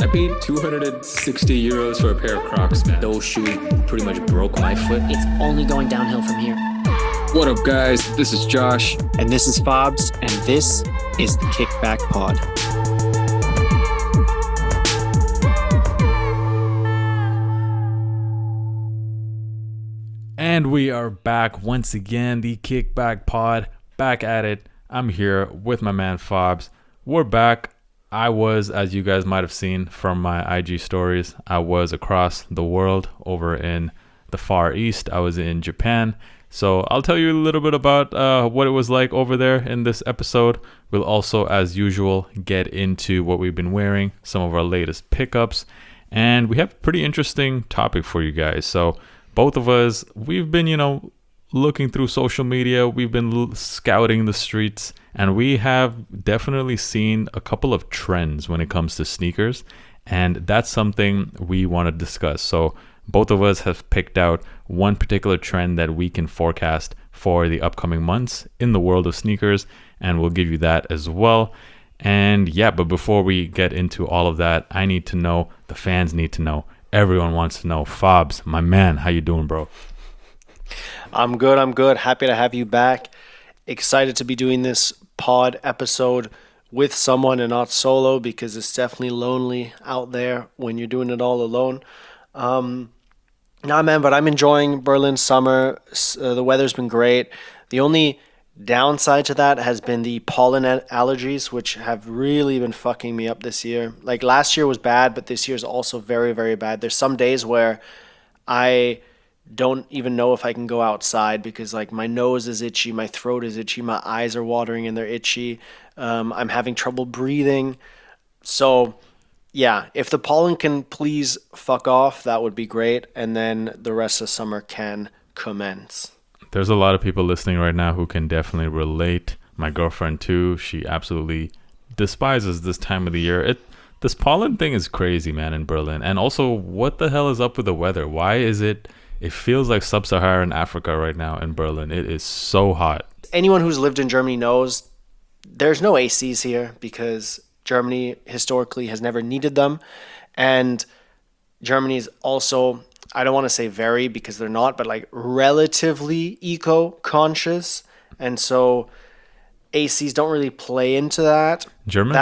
paid 260 euros for a pair of Crocs, man. Those shoes pretty much broke my foot. It's only going downhill from here. What up, guys? This is Josh. And this is Fobs, and this is the Kickback Pod. And we are back once again, the Kickback Pod, back at it. I'm here with my man Fobs. We're back. I was, as you guys might have seen from my IG stories, I was across the world over in the Far East. I was in Japan. So I'll tell you a little bit about what it was like over there in this episode. We'll also, as usual, get into what we've been wearing, some of our latest pickups, and we have a pretty interesting topic for you guys. So both of us, we've been, looking through social media, we've been scouting the streets, and we have definitely seen a couple of trends when it comes to sneakers, and that's something we want to discuss. So both of us have picked out one particular trend that we can forecast for the upcoming months in the world of sneakers, and we'll give you that as well. And yeah, but before we get into all of that, I need to know, the fans need to know, everyone wants to know. Fobs, my man, how you doing, bro? I'm good. Happy to have you back. Excited to be doing this pod episode with someone and not solo, because it's definitely lonely out there when you're doing it all alone. Nah, man, but I'm enjoying Berlin summer. The weather's been great. The only downside to that has been the pollen allergies, which have really been fucking me up this year. Like last year was bad, but this year is also very, very bad. There's some days where I don't even know if I can go outside because like my nose is itchy, my throat is itchy, my eyes are watering and they're itchy. I'm having trouble breathing. So yeah, if the pollen can please fuck off, that would be great. And then the rest of summer can commence. There's a lot of people listening right now who can definitely relate. My girlfriend too, she absolutely despises this time of the year. This pollen thing is crazy, man, in Berlin. And also, what the hell is up with the weather? Why is it feels like sub-Saharan Africa right now in Berlin. It is so hot. Anyone who's lived in Germany knows there's no ACs here because Germany historically has never needed them. And Germany is also, I don't want to say very because they're not, but like relatively eco-conscious. And so ACs don't really play into that. Germans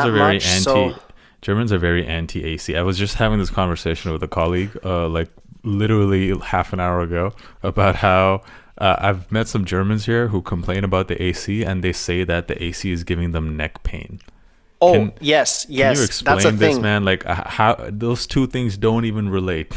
are very anti-AC. I was just having this conversation with a colleague literally half an hour ago about how I've met some Germans here who complain about the AC and they say that the AC is giving them neck pain. Yes. Can you explain that's a this, thing, man? Like how those two things don't even relate.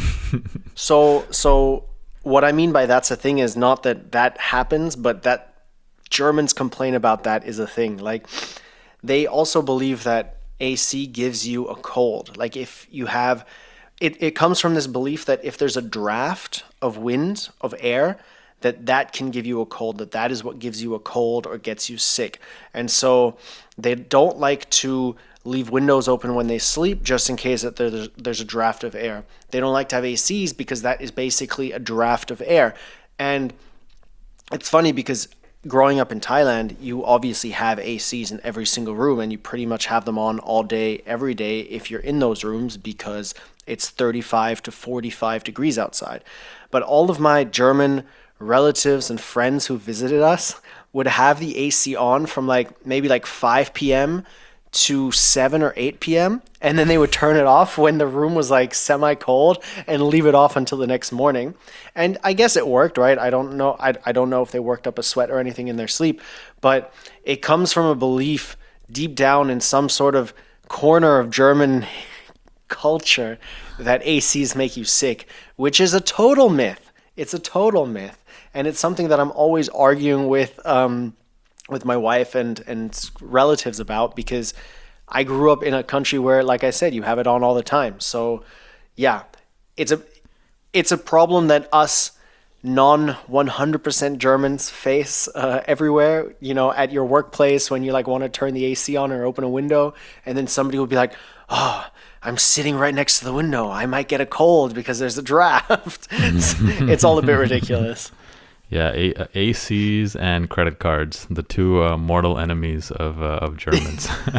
So what I mean by that's a thing is not that happens, but that Germans complain about that is a thing. Like they also believe that AC gives you a cold. Like if you have It comes from this belief that if there's a draft of wind, of air, that can give you a cold, that is what gives you a cold or gets you sick. And so they don't like to leave windows open when they sleep just in case that there's a draft of air. They don't like to have ACs because that is basically a draft of air. And it's funny because growing up in Thailand, you obviously have ACs in every single room and you pretty much have them on all day, every day if you're in those rooms because it's 35 to 45 degrees outside. But all of my German relatives and friends who visited us would have the AC on from maybe 5 p.m. to 7 or 8 p.m. And then they would turn it off when the room was semi-cold and leave it off until the next morning. And I guess it worked, right? I don't know. I don't know if they worked up a sweat or anything in their sleep, but it comes from a belief deep down in some sort of corner of German culture that ACs make you sick, which is a total myth. It's a total myth. And it's something that I'm always arguing with my wife and relatives about because I grew up in a country where, like I said, you have it on all the time. So yeah, it's a problem that us non 100% Germans face everywhere, at your workplace when you want to turn the AC on or open a window, and then somebody will be like, oh, I'm sitting right next to the window. I might get a cold because there's a draft. It's all a bit ridiculous. Yeah, ACs and credit cards, the two mortal enemies of Germans.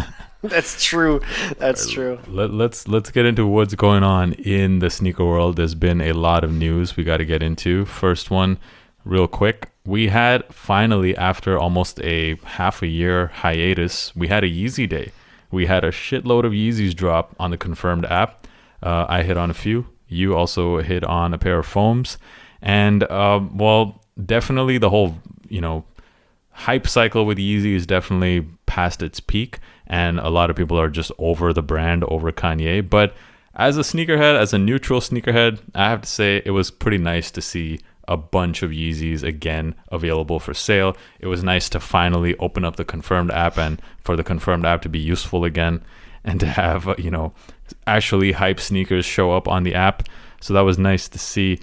That's true. That's true. Let's get into what's going on in the sneaker world. There's been a lot of news we got to get into. First one, real quick. We had finally, after almost a half a year hiatus, we had a Yeezy day. We had a shitload of Yeezys drop on the Confirmed app. I hit on a few. You also hit on a pair of foams. And, well, definitely the whole, hype cycle with Yeezy is definitely past its peak. And a lot of people are just over the brand, over Kanye. But as a sneakerhead, as a neutral sneakerhead, I have to say it was pretty nice to see a bunch of Yeezys again available for sale. It was nice to finally open up the Confirmed app and for the Confirmed app to be useful again and to have, actually hype sneakers show up on the app. So that was nice to see.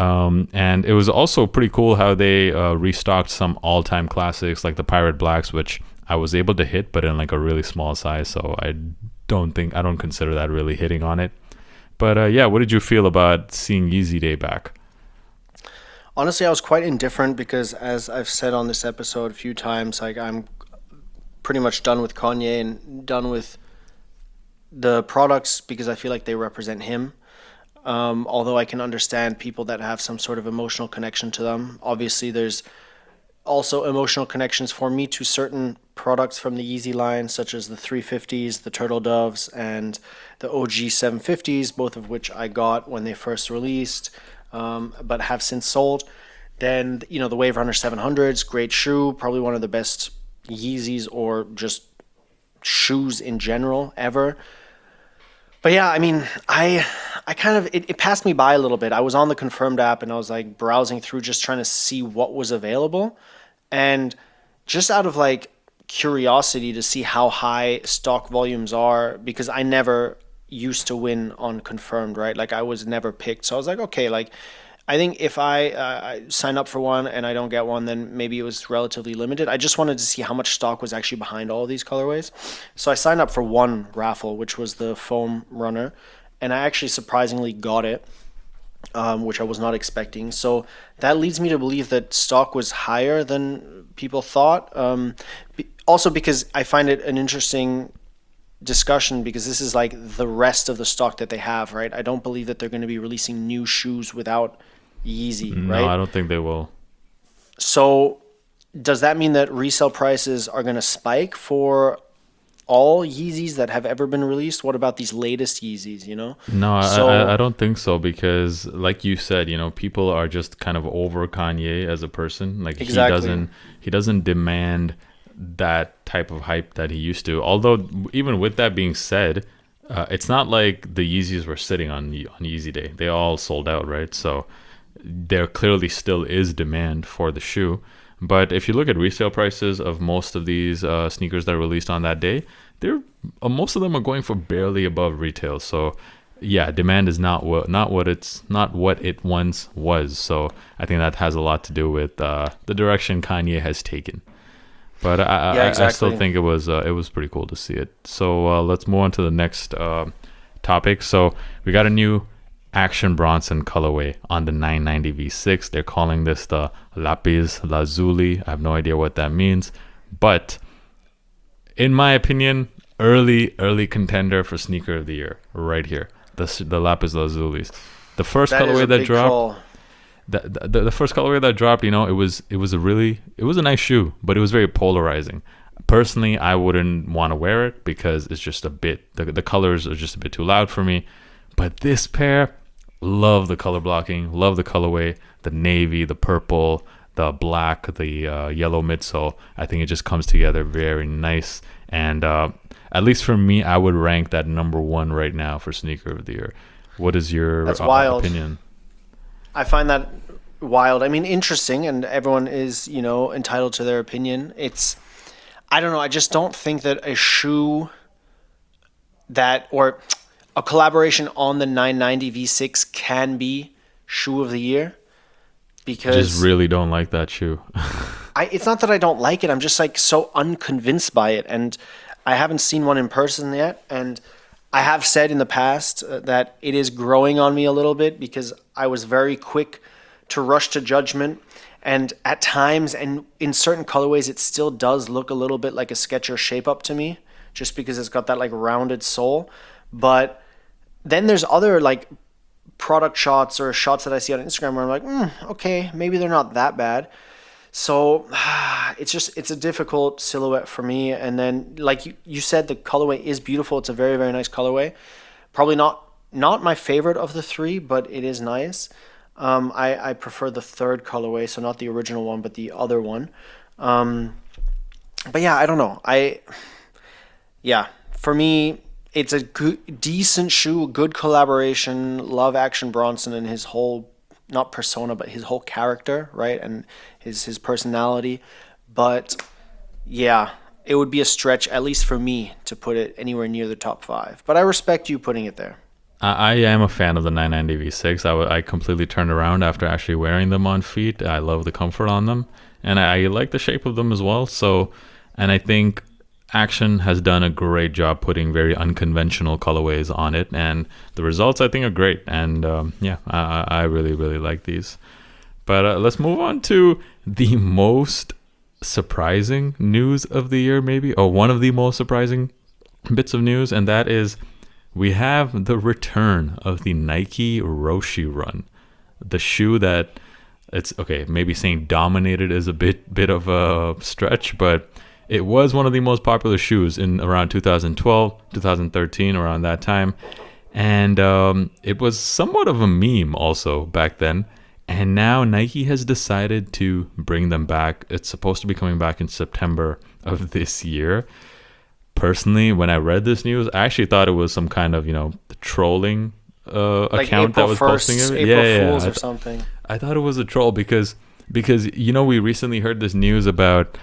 And it was also pretty cool how they restocked some all-time classics like the Pirate Blacks, which I was able to hit, but in like a really small size. So I don't consider that really hitting on it. But yeah, what did you feel about seeing Yeezy Day back? Honestly, I was quite indifferent because, as I've said on this episode a few times, like I'm pretty much done with Kanye and done with the products because I feel like they represent him. Although I can understand people that have some sort of emotional connection to them. Obviously, there's also emotional connections for me to certain products from the Yeezy line, such as the 350s, the Turtle Doves, and the OG 750s, both of which I got when they first released. But have since sold. Then, the Wave Runner 700s, great shoe, probably one of the best Yeezys or just shoes in general ever. But yeah, I mean, I kind of, it passed me by a little bit. I was on the Confirmed app and I was like browsing through just trying to see what was available. And just out of like curiosity to see how high stock volumes are, because I never used to win on Confirmed, right? Like I was never picked. So I was like, okay, like I think if I sign up for one and I don't get one, then maybe it was relatively limited. I just wanted to see how much stock was actually behind all of these colorways. So I signed up for one raffle, which was the Foam Runner, and I actually surprisingly got it, which I was not expecting. So that leads me to believe that stock was higher than people thought. Also because I find it an interesting discussion because this is like the rest of the stock that they have, right? I don't believe that they're going to be releasing new shoes without Yeezy, right? No, I don't think they will. So does that mean that resale prices are going to spike for all Yeezys that have ever been released? What about these latest Yeezys, No, I don't think so because like you said, people are just kind of over Kanye as a person. Like exactly. he doesn't demand that type of hype that he used to. Although even with that being said, it's not like the Yeezys were sitting on Yeezy Day. They all sold out, right? So there clearly still is demand for the shoe. But if you look at resale prices of most of these sneakers that are released on that day, they're most of them are going for barely above retail. So yeah, demand is not what it once was. So I think that has a lot to do with the direction Kanye has taken. But I still think it was pretty cool to see it. So let's move on to the next topic. So we got a new Action Bronson colorway on the 990 V6. They're calling this the Lapis Lazuli. I have no idea what that means, but in my opinion, early contender for sneaker of the year right here. The Lapis Lazulis. The first colorway that dropped. The first colorway that dropped, it was a nice shoe, but it was very polarizing. Personally, I wouldn't want to wear it because it's just a bit, the colors are just a bit too loud for me. But this pair, love the color blocking, love the colorway, the navy, the purple, the black, the yellow midsole. I think it just comes together very nice. And at least for me, I would rank that number one right now for sneaker of the year. What is your opinion? I find that wild. I mean, interesting, and everyone is, entitled to their opinion. I don't know. I just don't think that a shoe or a collaboration on the 990 V6 can be shoe of the year because I just really don't like that shoe. It's not that I don't like it. I'm just like so unconvinced by it, and I haven't seen one in person yet. And I have said in the past that it is growing on me a little bit because I was very quick to rush to judgment. And at times, and in certain colorways, it still does look a little bit like a Skechers Shape Up to me. just because it's got that like rounded sole. But then there's other like product shots or shots that I see on Instagram where I'm like, okay, maybe they're not that bad. So it's a difficult silhouette for me. And then like you said, the colorway is beautiful. It's a very, very nice colorway. Probably not my favorite of the three, but it is nice. I prefer the third colorway, so not the original one, but the other one. But yeah, I don't know. For me, it's a good, decent shoe, good collaboration. Love Action Bronson and his whole, not persona, but his whole character, right? And his personality. But yeah, it would be a stretch, at least for me, to put it anywhere near the top 5. But I respect you putting it there. I am a fan of the 990 V6. I completely turned around after actually wearing them on feet. I love the comfort on them, and I like the shape of them as well. So, and I think Action has done a great job putting very unconventional colorways on it, and the results I think are great. And I really, really like these. But let's move on to the most surprising news of the year, maybe, or one of the most surprising bits of news, and that is we have the return of the Nike Roshe Run, the shoe that it's okay. Maybe saying dominated is a bit of a stretch, but it was one of the most popular shoes in around 2012, 2013, around that time, and it was somewhat of a meme also back then. And now Nike has decided to bring them back. It's supposed to be coming back in September of this year. Personally, when I read this news, I actually thought it was some kind of, trolling Like account April that was 1st, posting it. April Fools or something. I thought it was a troll because we recently heard this news about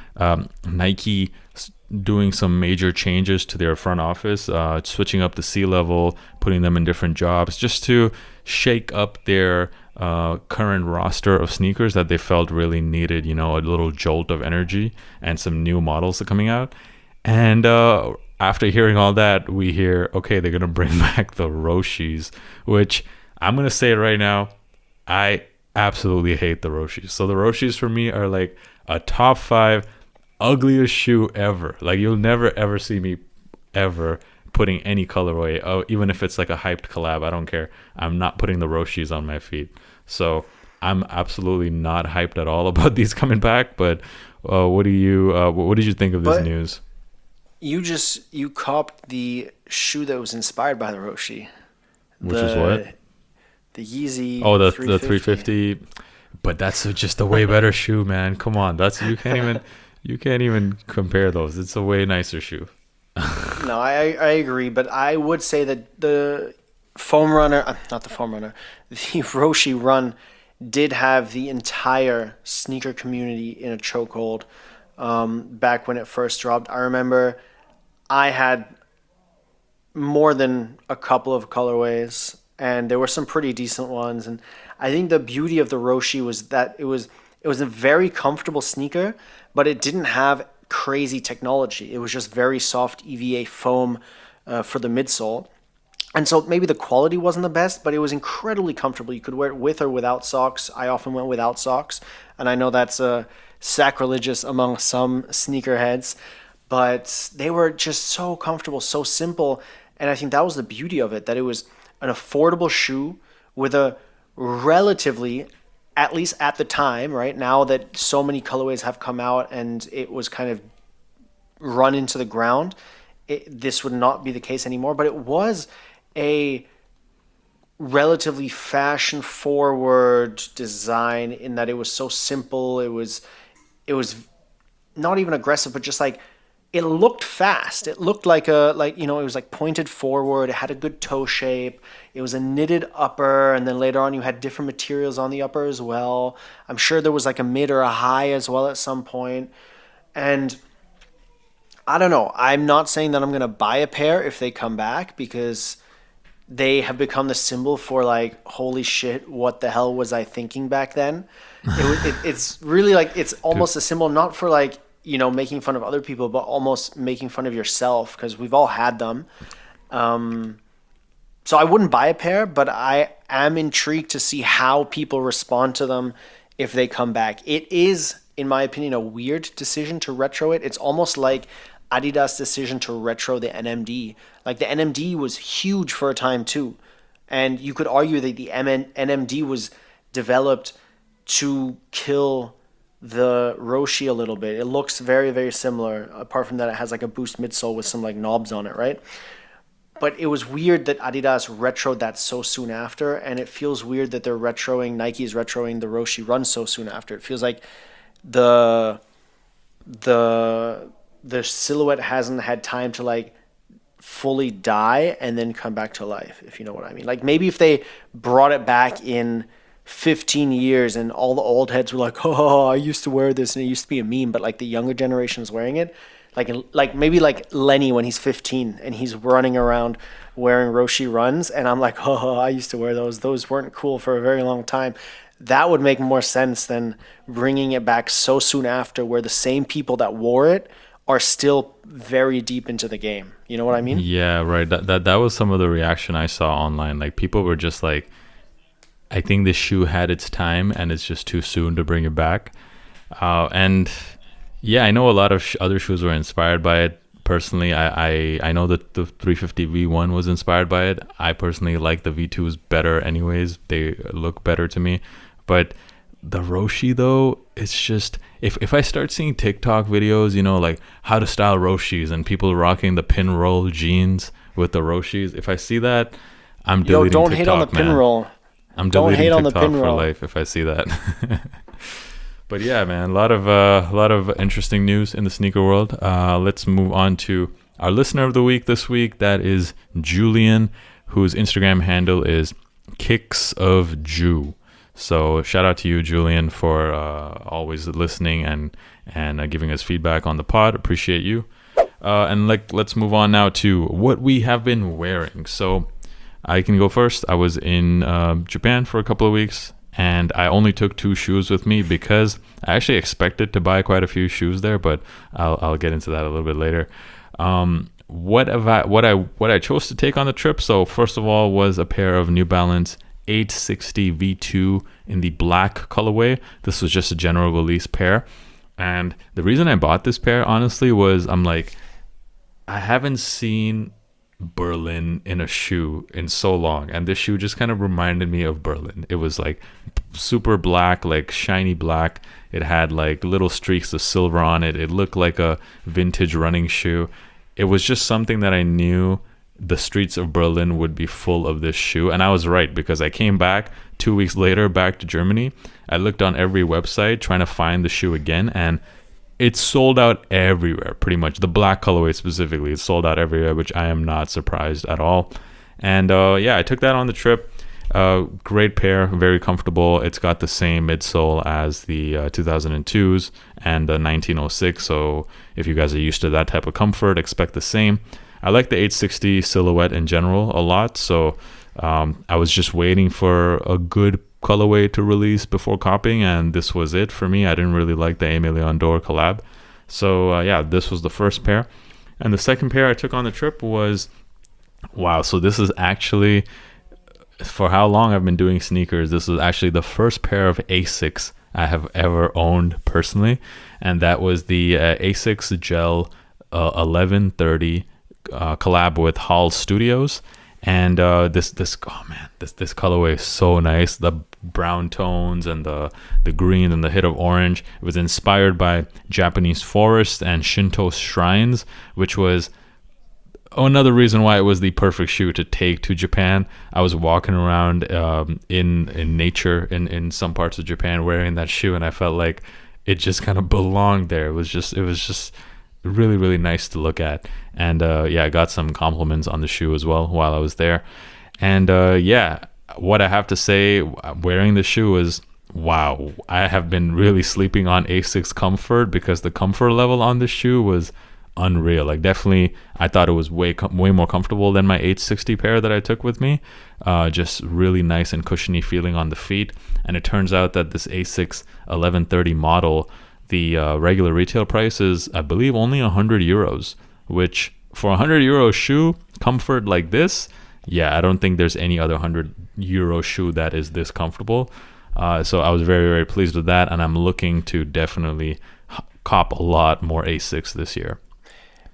Nike doing some major changes to their front office, switching up the C-level, putting them in different jobs just to shake up their current roster of sneakers that they felt really needed, a little jolt of energy and some new models coming out. And after hearing all that, we hear, okay, they're going to bring back the Roshes, which I'm going to say right now, I absolutely hate the Roshes. So the Roshes for me are like a top 5 ugliest shoe ever. Like you'll never ever see me ever putting any colorway, even if it's like a hyped collab, I don't care. I'm not putting the Roshes on my feet. So I'm absolutely not hyped at all about these coming back. But what did you think of this news? You copped the shoe that was inspired by the Roshe. Which is what? The Yeezy. Oh, the 350. But that's just a way better shoe, man. Come on, you can't even compare those. It's a way nicer shoe. No, I agree, but I would say that the Roshe Run did have the entire sneaker community in a chokehold back when it first dropped. I remember I had more than a couple of colorways, and there were some pretty decent ones. And I think the beauty of the Roshe was that it was a very comfortable sneaker, but it didn't have crazy technology. It was just very soft EVA foam for the midsole. And so maybe the quality wasn't the best, but it was incredibly comfortable. You could wear it with or without socks. I often went without socks, and I know that's sacrilegious among some sneakerheads, but they were just so comfortable, so simple. And I think that was the beauty of it, that it was an affordable shoe with a relatively, at least at the time, right now that so many colorways have come out and it was kind of run into the ground, this would not be the case anymore. But it was a relatively fashion forward design in that it was so simple. It was not even aggressive, but just like it looked fast. It looked like it was like pointed forward. It had a good toe shape. It was a knitted upper, and then later on you had different materials on the upper as well. I'm sure there was like a mid or a high as well at some point. And I don't know. I'm not saying that I'm going to buy a pair if they come back, because they have become the symbol for like, holy shit, what the hell was I thinking back then? It's really like, it's almost a symbol, not for like, making fun of other people, but almost making fun of yourself, because we've all had them. So I wouldn't buy a pair, but I am intrigued to see how people respond to them if they come back. It is, in my opinion, a weird decision to retro it. It's almost like Adidas' decision to retro the NMD. Like the NMD was huge for a time too, and you could argue that the NMD was developed to kill the Roshi a little bit. It looks very, very similar, apart from that it has like a boost midsole with some like knobs on it, right? But it was weird that Adidas retroed that so soon after, and it feels weird that they're retroing, Nike's retroing the Roshi Run so soon after. It feels like the silhouette hasn't had time to like fully die and then come back to life, if you know what I mean. Like maybe if they brought it back in 15 years and all the old heads were like, oh, I used to wear this and it used to be a meme, but like the younger generation is wearing it. Like maybe like Lenny when he's 15 and he's running around wearing Roshi Runs, and I'm like, oh, I used to wear those. Those weren't cool for a very long time. That would make more sense than bringing it back so soon after, where the same people that wore it are still very deep into the game. You know what I mean? Yeah, right. That was some of the reaction I saw online. Like people were just like, I think this shoe had its time and it's just too soon to bring it back. And yeah, I know a lot of other shoes were inspired by it. Personally, I know that the 350 V1 was inspired by it. I personally like the V2s better anyways. They look better to me. But the Roshi though, it's just, if I start seeing TikTok videos, you know, like how to style Roshis and people rocking the pin roll jeans with the Roshis, if I see that, I'm deleting don't TikTok, hate on the pin man. roll. I'm Don't deleting hate on the TikTok pin for roll. life if I see that. But yeah, man, a lot of interesting news in the sneaker world. Let's move on to our listener of the week this week. That is Julian, whose Instagram handle is Kicks of Jew. So shout out to you, Julian, for always listening and giving us feedback on the pod. Appreciate you. And let's move on now to what we have been wearing. So I can go first. I was in Japan for a couple of weeks, and I only took 2 shoes with me because I actually expected to buy quite a few shoes there, but I'll get into that a little bit later. What I chose to take on the trip. So first of all was a pair of New Balance 860 V2 in the black colorway. This was just a general release pair, and the reason I bought this pair honestly was I'm like, I haven't seen Berlin in a shoe in so long, and this shoe just kind of reminded me of Berlin. It was like super black, like shiny black. It had like little streaks of silver on it. It looked like a vintage running shoe. It was just something that I knew the streets of Berlin would be full of this shoe, and I was right, because I came back 2 weeks later back to Germany. I looked on every website trying to find the shoe again, and it's sold out everywhere, pretty much. The black colorway specifically, it's sold out everywhere, which I am not surprised at all. And yeah, I took that on the trip. Great pair, very comfortable. It's got the same midsole as the 2002s and the 1906. So if you guys are used to that type of comfort, expect the same. I like the 860 silhouette in general a lot. So I was just waiting for a good colorway to release before copying, and this was it for me. I didn't really like the Aimé Leon Dore collab. So yeah, this was the first pair. And the second pair I took on the trip was, wow, so this is actually, for how long I've been doing sneakers, this is actually the first pair of Asics I have ever owned personally, and that was the Asics Gel 1130 collab with Hall Studios. And this colorway is so nice. The brown tones and the green and the hit of orange. It was inspired by Japanese forests and Shinto shrines, which was another reason why it was the perfect shoe to take to Japan. I was walking around in nature in some parts of Japan wearing that shoe, and I felt like it just kind of belonged there. It was just really, really nice to look at. And yeah, I got some compliments on the shoe as well while I was there. And yeah, what I have to say, wearing the shoe is, wow, I have been really sleeping on Asics comfort, because the comfort level on this shoe was unreal. Like definitely I thought it was way more comfortable than my 860 pair that I took with me. Just really nice and cushiony feeling on the feet. And it turns out that this Asics 1130 model, the regular retail price is, I believe, only 100 euros, which for a 100 euro shoe, comfort like this, yeah, I don't think there's any other 100 euro shoe that is this comfortable. So I was very, very pleased with that, and I'm looking to definitely cop a lot more Asics this year.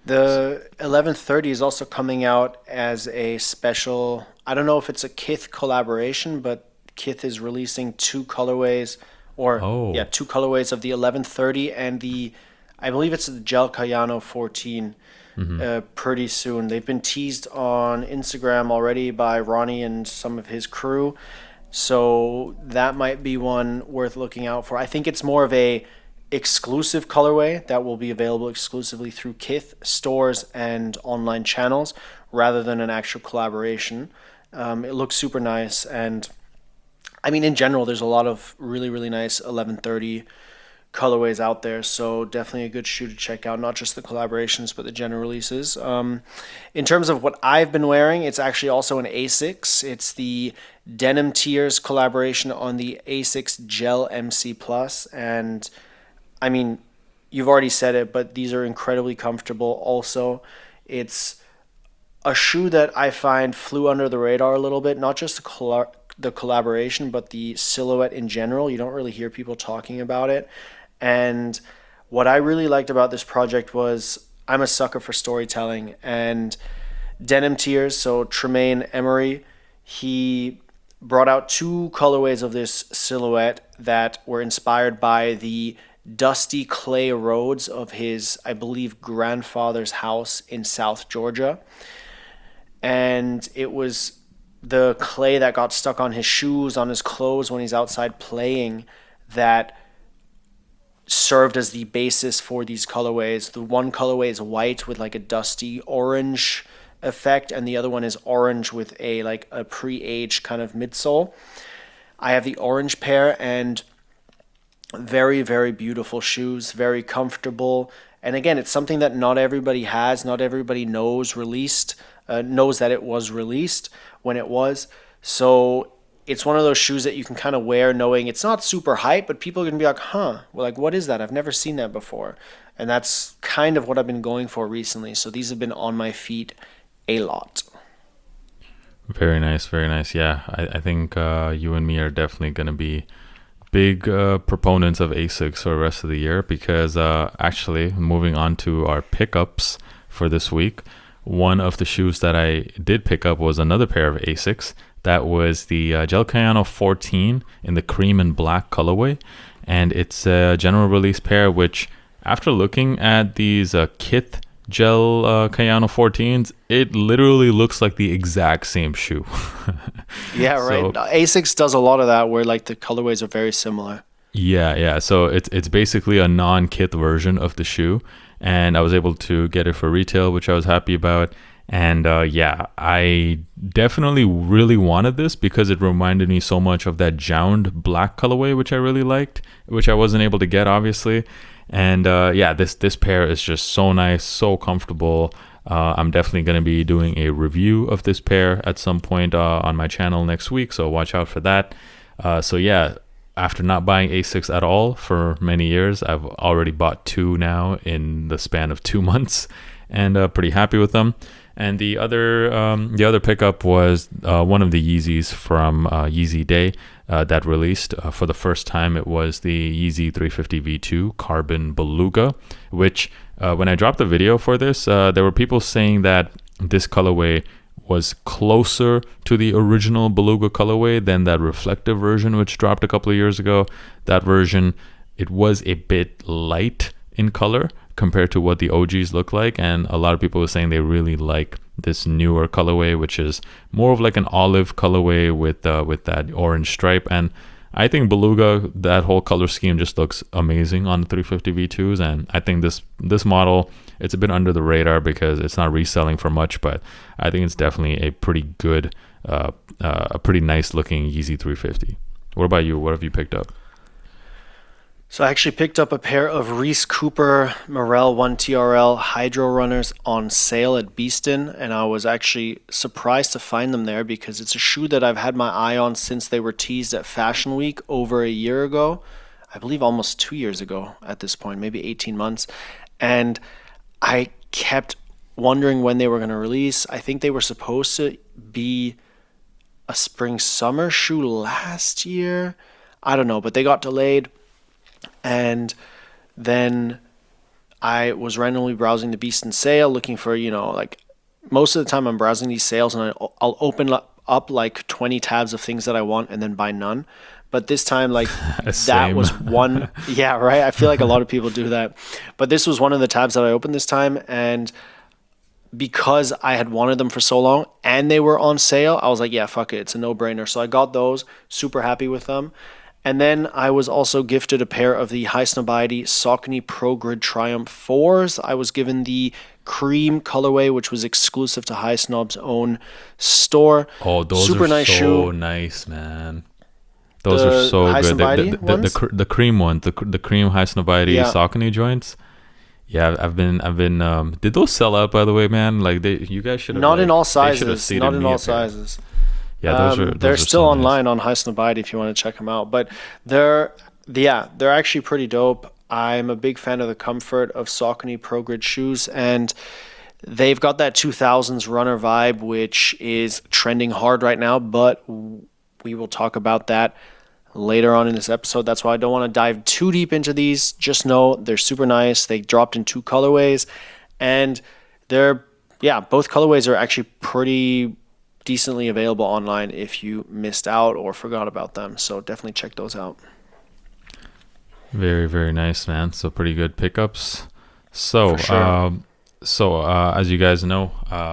The 1130 is also coming out as a special. I don't know if it's a Kith collaboration, but Kith is releasing two colorways, or yeah, Oh, two colorways of the 1130 and I believe it's the Gel Cayano 14. Pretty soon. They've been teased on Instagram already by Ronnie and some of his crew, so that might be one worth looking out for. I think it's more of a exclusive colorway that will be available exclusively through Kith stores and online channels rather than an actual collaboration. It looks super nice, and I mean, in general, there's a lot of really, really nice 1130 colorways out there. So definitely a good shoe to check out, not just the collaborations, but the general releases. In terms of what I've been wearing, it's actually also an Asics. It's the Denim Tears collaboration on the Asics Gel MC Plus. And I mean, you've already said it, but these are incredibly comfortable. Also, it's a shoe that I find flew under the radar a little bit, not just the collaboration, but the silhouette in general. You don't really hear people talking about it. And what I really liked about this project was I'm a sucker for storytelling, and Denim Tears, so Tremaine Emery, he brought out two colorways of this silhouette that were inspired by the dusty clay roads of his, I believe, grandfather's house in South Georgia. And it was the clay that got stuck on his shoes, on his clothes when he's outside playing, that served as the basis for these colorways. The one colorway is white with like a dusty orange effect, and the other one is orange with a like a pre-aged kind of midsole. I have the orange pair, and very, very beautiful shoes, very comfortable. And again, it's something that not everybody has, not everybody knows that it was released when it was. So it's one of those shoes that you can kind of wear knowing it's not super hype, but people are going to be like, huh, well, like, what is that? I've never seen that before. And that's kind of what I've been going for recently. So these have been on my feet a lot. very nice, very nice. Yeah, I think you and me are definitely going to be big proponents of Asics for the rest of the year because actually, moving on to our pickups for this week, one of the shoes that I did pick up was another pair of Asics. That was the Gel Cayano 14 in the cream and black colorway. And it's a general release pair, which after looking at these Kith Gel Cayano 14s, it literally looks like the exact same shoe. Yeah, right. So Asics does a lot of that where like the colorways are very similar. yeah. So it's basically a non-Kith version of the shoe, and I was able to get it for retail, which I was happy about. And yeah, I definitely really wanted this because it reminded me so much of that Jound black colorway, which I really liked, which I wasn't able to get, obviously. And yeah, this pair is just so nice, so comfortable. I'm definitely going to be doing a review of this pair at some point on my channel next week, so watch out for that. So yeah, after not buying Asics at all for many years, I've already bought two now in the span of 2 months, and pretty happy with them. And the other pickup was one of the Yeezys from Yeezy Day that released for the first time. It was the Yeezy 350 V2 Carbon Beluga, which when I dropped the video for this, there were people saying that this colorway was closer to the original Beluga colorway than that reflective version, which dropped a couple of years ago. That version, it was a bit light in color compared to what the OGs look like, and a lot of people were saying they really like this newer colorway, which is more of like an olive colorway with that orange stripe. And I think Beluga, that whole color scheme just looks amazing on the 350 V2s, and I think this model, it's a bit under the radar because it's not reselling for much, but I think it's definitely a pretty good, a pretty nice looking Yeezy 350. What about you? What have you picked up? So I actually picked up a pair of Reese Cooper Morel 1TRL Hydro Runners on sale at Beeston, and I was actually surprised to find them there because it's a shoe that I've had my eye on since they were teased at Fashion Week over a year ago. I believe almost 2 years ago at this point, maybe 18 months. And I kept wondering when they were going to release. I think they were supposed to be a spring-summer shoe last year. I don't know, but they got delayed. And then I was randomly browsing the Beast in Sale, looking for, like most of the time I'm browsing these sales and I'll open up like 20 tabs of things that I want and then buy none. But this time, like that Same. was one. Yeah, right. I feel like a lot of people do that. But this was one of the tabs that I opened this time. And because I had wanted them for so long and they were on sale, I was like, yeah, fuck it. It's a no-brainer. So I got those, super happy with them. And then I was also gifted a pair of the Highsnobiety Saucony Pro Grid Triumph 4s. I was given the cream colorway, which was exclusive to Highsnob's own store. Oh, those super are nice so shoe. nice, man. Those The are so good. Highsnobiety ones? The cream one, the cream Highsnobiety Yeah. Saucony joints. Yeah, I've been. Did those sell out, by the way, man? Like you guys should have. Not in all they should have sizes. seated Not in me all up here. sizes. Yeah, those They're are still so nice. online on Highsnobiety if you want to check them out. But they're actually pretty dope. I'm a big fan of the comfort of Saucony Pro Grid shoes, and they've got that 2000s runner vibe, which is trending hard right now. But we will talk about that later on in this episode. That's why I don't want to dive too deep into these. Just know they're super nice. They dropped in 2 colorways, and both colorways are actually pretty decently available online if you missed out or forgot about them. So definitely check those out. Very, very nice, man. So pretty good pickups. So, For sure. as you guys know,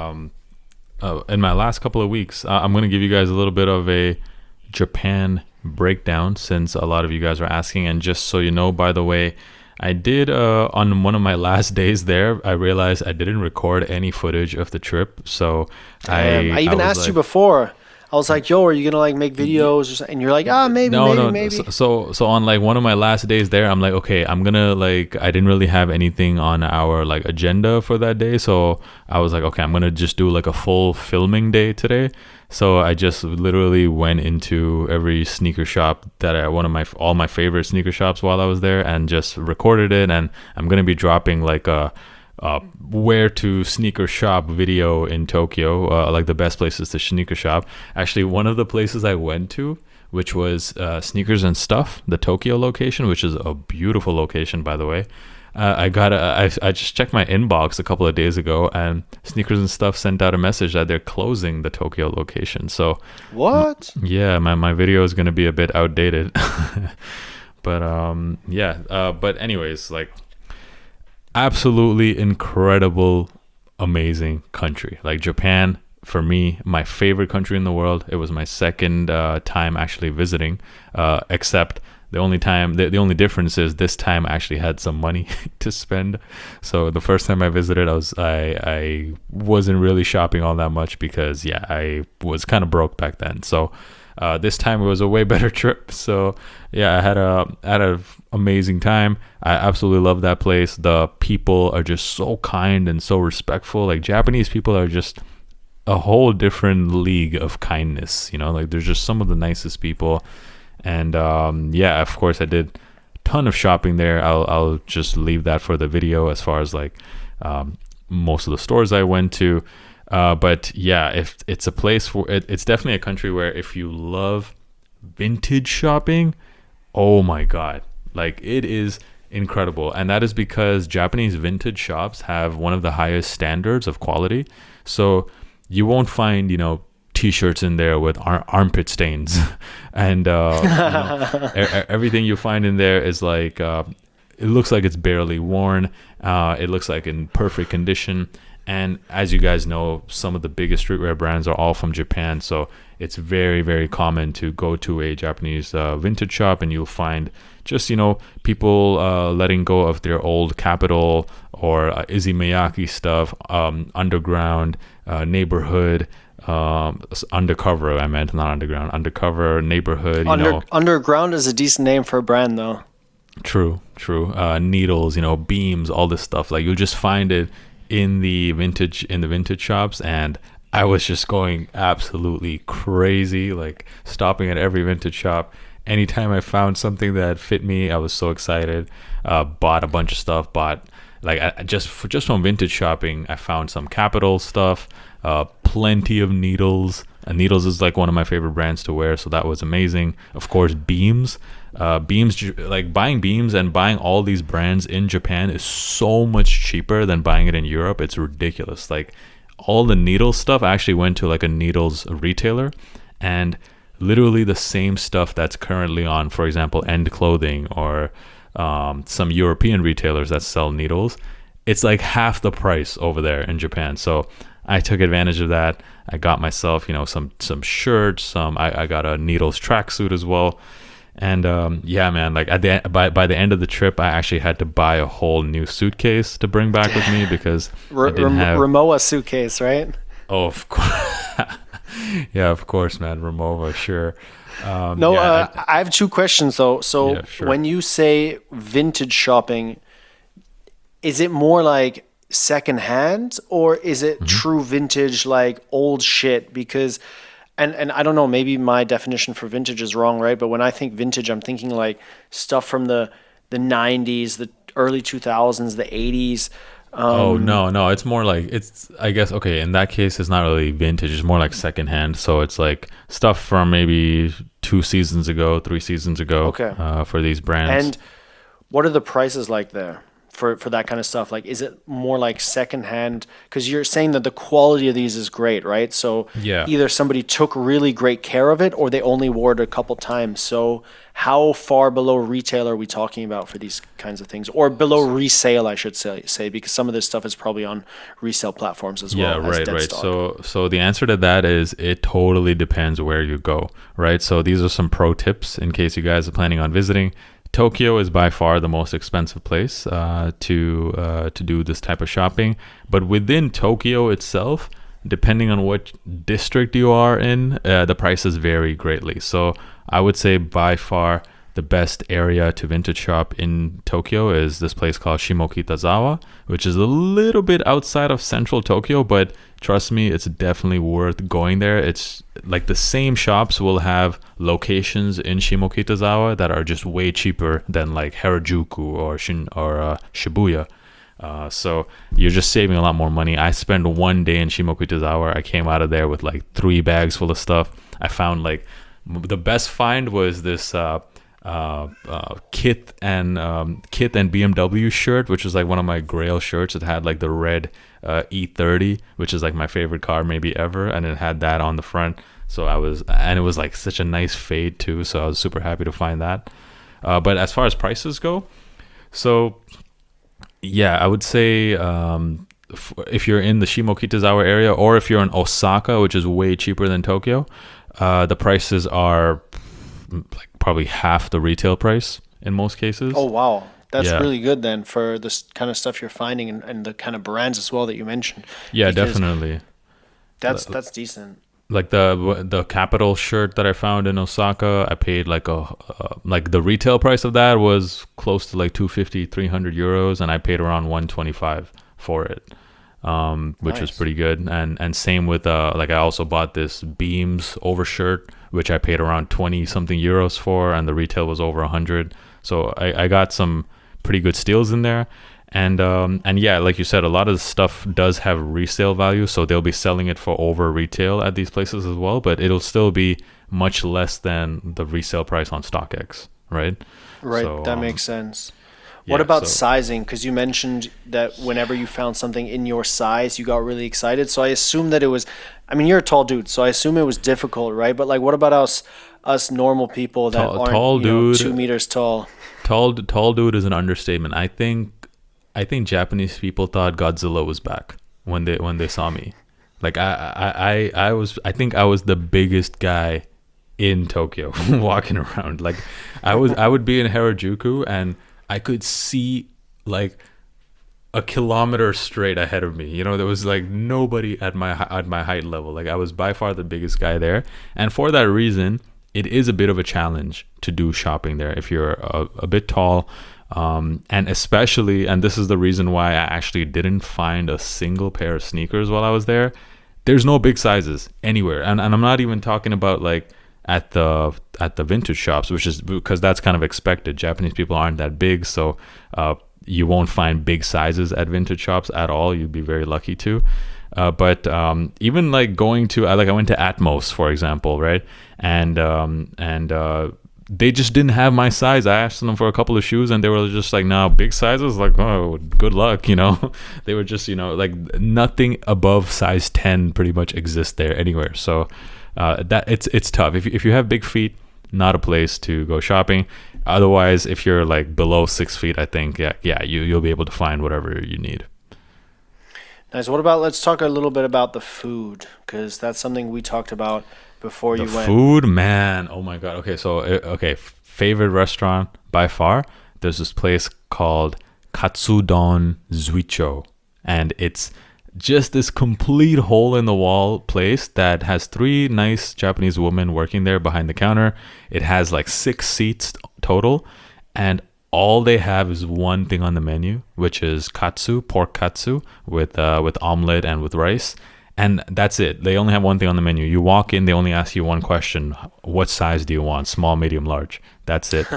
in my last couple of weeks, I'm going to give you guys a little bit of a Japan breakdown since a lot of you guys are asking. And just so you know, by the way, I did on one of my last days there, I realized I didn't record any footage of the trip. So I even was asked you like- before. I was like, yo, are you going to like make videos? Or something? And you're like, maybe. So on like one of my last days there, I'm like, okay, I'm gonna like, I didn't really have anything on our like agenda for that day, so I was like, okay, I'm gonna just do like a full filming day today. So I just literally went into every sneaker shop that all my favorite sneaker shops while I was there and just recorded it. And I'm gonna be dropping like a where to sneaker shop video in Tokyo, like the best places to sneaker shop. Actually, one of the places I went to, which was Sneakers and Stuff, the Tokyo location, which is a beautiful location, by the way. I just checked my inbox a couple of days ago, and Sneakers and Stuff sent out a message that they're closing the Tokyo location. So What? yeah, my video is gonna be a bit outdated, but but anyways, like, absolutely incredible, amazing country. Like Japan, for me, my favorite country in the world. It was my second time actually visiting, except the only difference is this time I actually had some money to spend. So the first time I visited, I wasn't really shopping all that much because I was kind of broke back then. So this time it was a way better trip. So yeah, I had a amazing time. I absolutely love that place. The people are just so kind and so respectful. Like, Japanese people are just a whole different league of kindness, like they're just some of the nicest people. And of course I did a ton of shopping there. I'll just leave that for the video as far as like most of the stores I went to. But yeah, if it's a place where it's definitely a country where if you love vintage shopping, oh my god, like it is incredible. And that is because Japanese vintage shops have one of the highest standards of quality. So you won't find t-shirts in there with armpit stains and everything you find in there is like it looks like it's barely worn. It looks like in perfect condition. And as you guys know, some of the biggest streetwear brands are all from Japan. So it's very, very common to go to a Japanese vintage shop and you'll find just, people letting go of their old Capital or Izzy Miyake stuff, underground, neighborhood, undercover, I meant, not underground, undercover, neighborhood, Underground is a decent name for a brand, though. True. Needles, beams, all this stuff. Like, you'll just find it in the vintage shops, and I was just going absolutely crazy, like stopping at every vintage shop. Anytime I found something that fit me, I was so excited. Bought a bunch of stuff. Just from vintage shopping, I found some Capital stuff, plenty of needles, Needles is like one of my favorite brands to wear, so that was amazing. Of course, Beams. Like buying Beams and buying all these brands in Japan is so much cheaper than buying it in Europe. It's ridiculous. Like all the Needles stuff, I actually went to like a Needles retailer, and literally the same stuff that's currently on, for example, End Clothing or some European retailers that sell Needles, it's like half the price over there in Japan. So I took advantage of that. I got myself, some shirts. I got a Needles tracksuit as well. And yeah, man, like by the end of the trip, I actually had to buy a whole new suitcase to bring back with me because I didn't have Rimowa suitcase, right? Oh, of course. Yeah, of course, man. Rimowa, sure. I have two questions though. So Yeah, sure. when you say vintage shopping, is it more like secondhand or is Mm-hmm. it true vintage, like old shit? Because, and I don't know, maybe my definition for vintage is wrong, right? But when I think vintage, I'm thinking like stuff from the 90s, the early 2000s, the 80s. Oh, no, it's more like I guess, okay, in that case, it's not really vintage. It's more like secondhand. So it's like stuff from maybe 2 seasons ago, 3 seasons ago. Okay. For these brands. And what are the prices like there for that kind of stuff? Like, is it more like secondhand? Because you're saying that the quality of these is great, right? So Yeah. either somebody took really great care of it or they only wore it a couple times. So how far below retail are we talking about for these kinds of things? Or below resale, I should say, because some of this stuff is probably on resale platforms as Yeah, well. As right. Deadstock. So the answer to that is it totally depends where you go, right? So these are some pro tips in case you guys are planning on visiting. Tokyo is by far the most expensive place to do this type of shopping. But within Tokyo itself, depending on what district you are in, the prices vary greatly. So I would say by far the best area to vintage shop in Tokyo is this place called Shimokitazawa, which is a little bit outside of central Tokyo, but trust me, it's definitely worth going there. It's like the same shops will have locations in Shimokitazawa that are just way cheaper than like Harajuku or Shibuya. So you're just saving a lot more money. I spent 1 day in Shimokitazawa. I came out of there with like 3 bags full of stuff. I found like the best find was this Kith and BMW shirt, which was like one of my grail shirts. It had like the red E30, which is like my favorite car maybe ever, and it had that on the front. So and it was like such a nice fade too. So I was super happy to find that. But as far as prices go, so yeah, I would say if you're in the Shimokitazawa area or if you're in Osaka, which is way cheaper than Tokyo, the prices are like probably half the retail price in most cases. Oh, wow. That's Yeah. really good then for this kind of stuff you're finding and the kind of brands as well that you mentioned. Yeah, Because definitely. That's decent. Like the Capital shirt that I found in Osaka, I paid like like the retail price of that was close to like 250, 300 euros, and I paid around 125 for it, which was Nice. pretty good. And same with like I also bought this Beams overshirt, which I paid around 20 something euros for, and the retail was over 100. So I got some pretty good steals in there. And yeah, like you said, a lot of the stuff does have resale value, so they'll be selling it for over retail at these places as well, but it'll still be much less than the resale price on StockX, right? Right, So, that makes sense. yeah, What about so- sizing? Because you mentioned that whenever you found something in your size, you got really excited. So I assume that it was, I mean, you're a tall dude, so I assume it was difficult, right? But like, what about us normal people that aren't tall dude. 2 meters tall? Tall dude is an understatement. I think Japanese people thought Godzilla was back when they saw me. Like I think I was the biggest guy in Tokyo walking around. Like I would be in Harajuku and I could see like a kilometer straight ahead of me. You know, there was like nobody at my height level. Like I was by far the biggest guy there, and for that reason, it is a bit of a challenge to do shopping there if you're a bit tall. And especially, and this is the reason why I actually didn't find a single pair of sneakers while I was there. There's no big sizes anywhere, and I'm not even talking about like at the vintage shops, which is because that's kind of expected. Japanese people aren't that big, so you won't find big sizes at vintage shops at all. You'd be very lucky to. But even like going to I went to Atmos, for example, right? And they just didn't have my size. I asked them for a couple of shoes and they were just like, no, big sizes. Like, oh, good luck, you know. They were just, you know, like nothing above size 10 pretty much exists there anywhere. So that it's tough. If you have big feet, not a place to go shopping. Otherwise, if you're like below 6 feet, I think you'll be able to find whatever you need. Nice. What about, let's talk a little bit about the food, because that's something we talked about before you went. Food, man. Oh my God. Okay, favorite restaurant by far. There's this place called Katsudon Zuicho, and it's just this complete hole in the wall place that has 3 nice Japanese women working there behind the counter. It has like 6 seats total, and all they have is one thing on the menu, which is pork katsu with omelet and with rice. And that's it. They only have one thing on the menu. You walk in, they only ask you one question: what size do you want? Small, medium, large. That's it.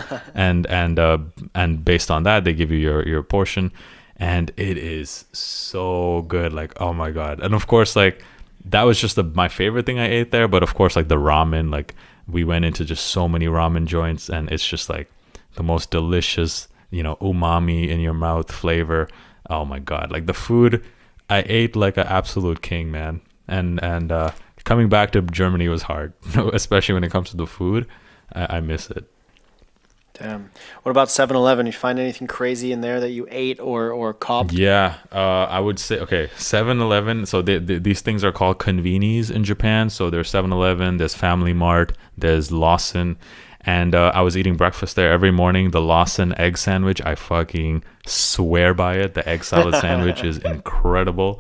and based on that, they give you your portion, and it is so good. Like, oh my God. And of course, like that was just my favorite thing I ate there. But of course, like the ramen, like we went into just so many ramen joints, and it's just like the most delicious, you know, umami in your mouth flavor. Oh my God. Like the food, I ate like an absolute king, man. And coming back to Germany was hard, especially when it comes to the food. I miss it. Damn. What about 7-Eleven? You find anything crazy in there that you ate or copped? Yeah, I would say, okay, 7-Eleven. So these things are called convenies in Japan. So there's 7-Eleven, there's Family Mart, there's Lawson. And I was eating breakfast there every morning. The Lawson egg sandwich, I fucking swear by it. The egg salad sandwich is incredible.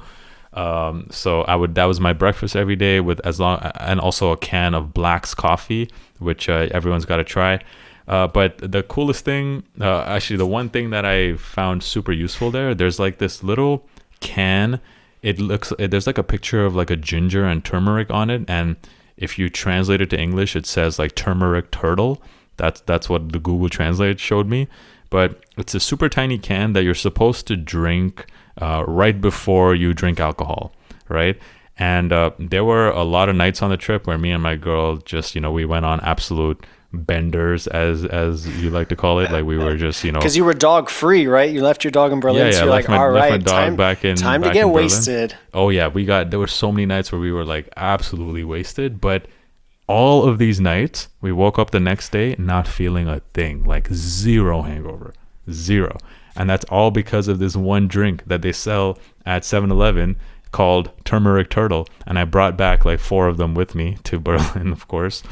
So that was my breakfast every day and also a can of Black's coffee, which everyone's got to try. But the coolest thing, actually the one thing that I found super useful there's like this little can. There's like a picture of like a ginger and turmeric on it, and if you translate it to English, it says like turmeric turtle. That's what the Google Translate showed me. But it's a super tiny can that you're supposed to drink right before you drink alcohol, right? And there were a lot of nights on the trip where me and my girl just, you know, we went on absolute benders, as you like to call it. Like we were just, you know, because you were dog free, right? You left your dog in Berlin, so you're like, all right, time to get wasted. Oh yeah, there were so many nights where we were like absolutely wasted, but all of these nights we woke up the next day not feeling a thing, like zero hangover, zero. And that's all because of this one drink that they sell at 7-Eleven called turmeric turtle, and I brought back like 4 of them with me to Berlin, of course.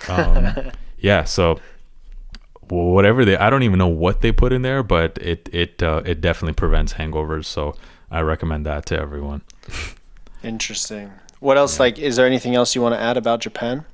Yeah, so whatever I don't even know what they put in there, but it definitely prevents hangovers. So I recommend that to everyone. Interesting. What else? Yeah. Like, is there anything else you want to add about Japan?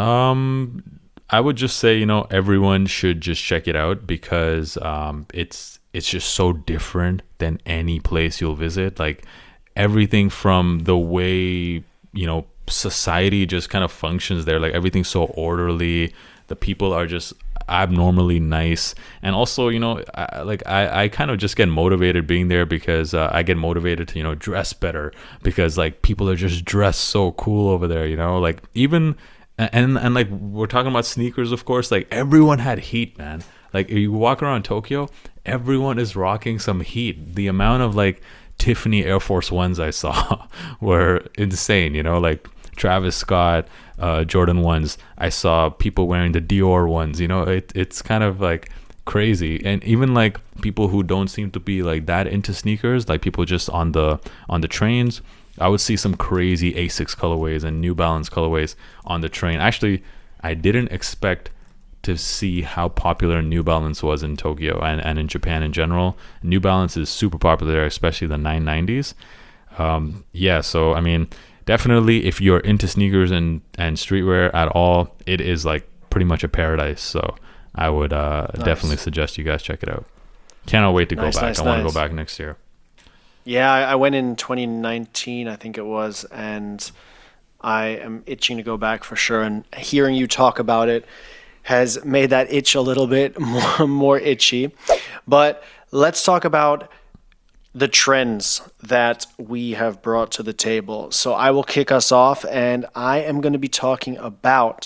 I would just say, you know, everyone should just check it out because it's just so different than any place you'll visit. Like everything from the way, you know, society just kind of functions there. Like everything's so orderly. The people are just abnormally nice, and also, you know, I kind of just get motivated being there because I get motivated to, you know, dress better because like people are just dressed so cool over there, you know, like even and like we're talking about sneakers, of course. Like everyone had heat, man. Like if you walk around Tokyo, everyone is rocking some heat. The amount of like Tiffany Air Force Ones I saw were insane, you know, like Travis Scott Jordan ones. I saw people wearing the Dior ones, you know. It's kind of like crazy. And even like people who don't seem to be like that into sneakers, like people just on the trains, I would see some crazy Asics colorways and New Balance colorways on the train. Actually, I didn't expect to see how popular New Balance was in Tokyo and in Japan in general. New Balance is super popular there, especially the 990s. Yeah, so I mean, definitely if you're into sneakers and streetwear at all, it is like pretty much a paradise. So I would definitely suggest you guys check it out. Cannot wait to go back. I want to go back next year. Yeah, I went in 2019, I think it was, and I am itching to go back for sure. And hearing you talk about it has made that itch a little bit more itchy. But let's talk about the trends that we have brought to the table. So I will kick us off, and I am going to be talking about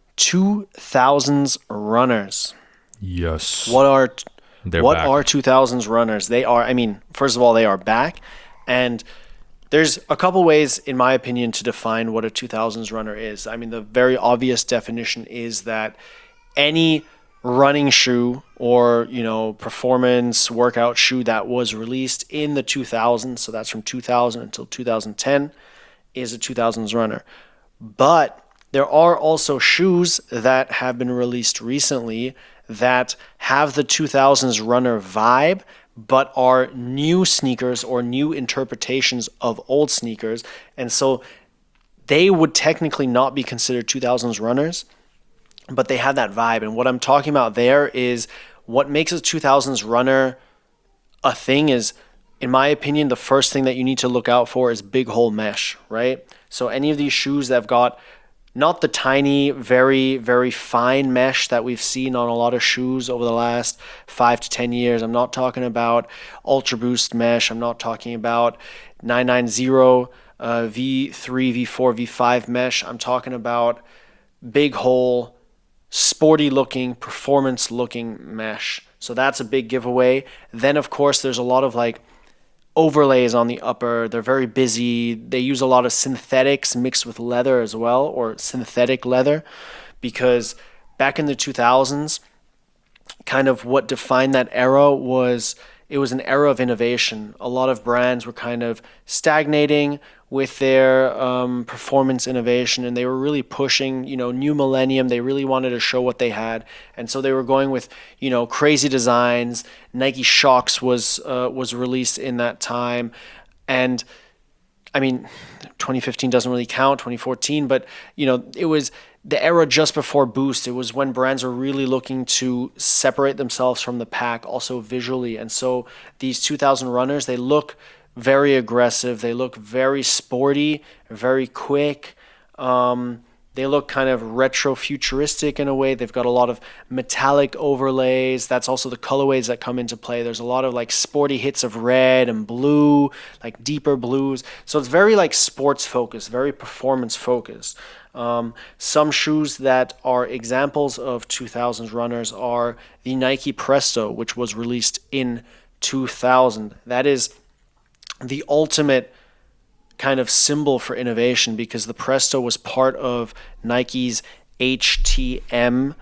2000s runners. Yes. What are They're what back. are 2000s runners? They are, I mean, first of all, they are back, and there's a couple ways, in my opinion, to define what a 2000s runner is. I mean, the very obvious definition is that any running shoe or, performance workout shoe that was released in the 2000s, so that's from 2000 until 2010, is a 2000s runner. But there are also shoes that have been released recently that have the 2000s runner vibe, but are new sneakers or new interpretations of old sneakers. And so they would technically not be considered 2000s runners, but they have that vibe. And what I'm talking about there is what makes a 2000s runner a thing is, in my opinion, the first thing that you need to look out for is big hole mesh, right? So any of these shoes that have got not the tiny, very, very fine mesh that we've seen on a lot of shoes over the last 5 to 10 years. I'm not talking about Ultra Boost mesh. I'm not talking about 990 V3, V4, V5 mesh. I'm talking about big hole, sporty looking, performance looking mesh. So that's a big giveaway. Then, of course, there's a lot of overlays on the upper. They're very busy. They use a lot of synthetics mixed with leather as well, or synthetic leather, because back in the 2000s, kind of what defined that era was it was an era of innovation. A lot of brands were kind of stagnating with their performance innovation, and they were really pushing, new millennium. They really wanted to show what they had, and so they were going with, crazy designs. Nike Shox was released in that time, and I mean, 2015 doesn't really count, 2014, but it was the era just before Boost. It was when brands were really looking to separate themselves from the pack, also visually. And so these 2000 runners, they look very aggressive. They look very sporty, very quick. They look kind of retro futuristic in a way. They've got a lot of metallic overlays. That's also the colorways that come into play. There's a lot of sporty hits of red and blue, deeper blues. So it's very sports focused, very performance focused. Some shoes that are examples of 2000s runners are the Nike Presto, which was released in 2000. That is the ultimate kind of symbol for innovation, because the Presto was part of Nike's HTM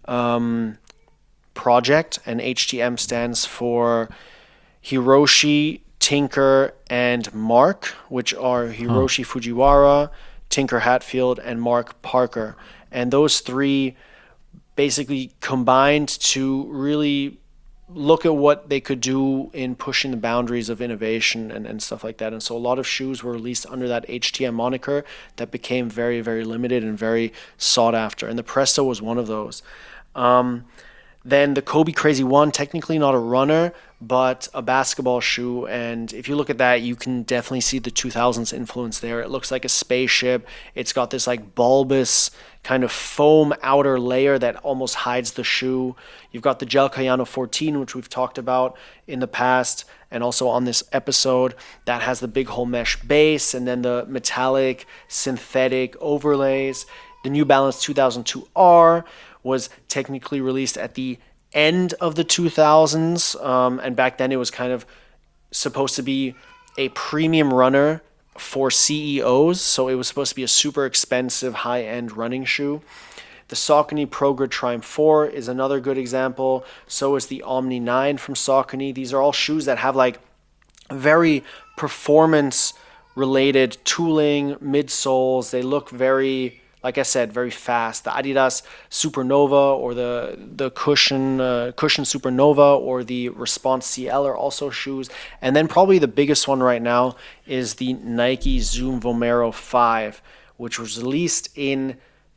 project, and HTM stands for Hiroshi, Tinker, and Mark, which are Hiroshi Fujiwara, Tinker Hatfield, and Mark Parker. And those three basically combined to really look at what they could do in pushing the boundaries of innovation and stuff like that. And so a lot of shoes were released under that HTM moniker that became very, very limited and very sought after. And the Presto was one of those. Then the Kobe Crazy 1, technically not a runner, but a basketball shoe. And if you look at that, you can definitely see the 2000s influence there. It looks like a spaceship. It's got this bulbous kind of foam outer layer that almost hides the shoe. You've got the Gel Cayano 14, which we've talked about in the past and also on this episode, that has the big hole mesh base and then the metallic synthetic overlays. The New Balance 2002R was technically released at the end of the 2000s, and back then it was kind of supposed to be a premium runner for CEOs, so it was supposed to be a super expensive high-end running shoe. The Saucony Progrid Triumph 4 is another good example. So is the Omni 9 from Saucony. These are all shoes that have very performance related tooling, midsoles. They look very, like I said, very fast. The Adidas Supernova or the Cushion Supernova or the Response CL are also shoes. And then probably the biggest one right now is the Nike Zoom Vomero 5, which was released in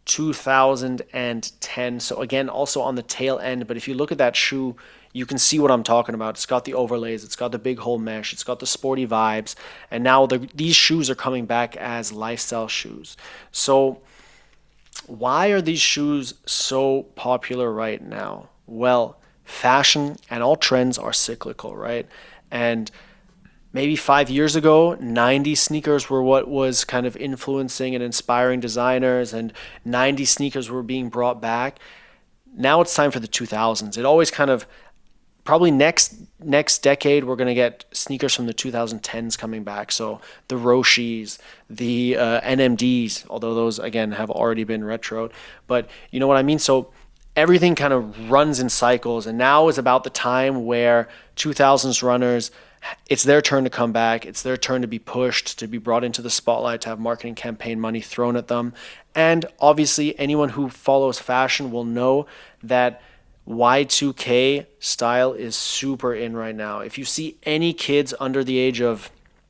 2010. So again, also on the tail end. But if you look at that shoe, you can see what I'm talking about. It's got the overlays, it's got the big hole mesh, it's got the sporty vibes. And now these shoes are coming back as lifestyle shoes. So why are these shoes so popular right now? Well, fashion and all trends are cyclical, right? And maybe 5 years ago, 90s sneakers were what was kind of influencing and inspiring designers, and 90s sneakers were being brought back. Now it's time for the 2000s. It always kind of, probably next decade, we're going to get sneakers from the 2010s coming back. So the Roshis, the NMDs, although those, again, have already been retroed. But you know what I mean? So everything kind of runs in cycles, and now is about the time where 2000s runners, it's their turn to come back. It's their turn to be pushed, to be brought into the spotlight, to have marketing campaign money thrown at them. And obviously, anyone who follows fashion will know that Y2K style is super in right now. If you see any kids under the age of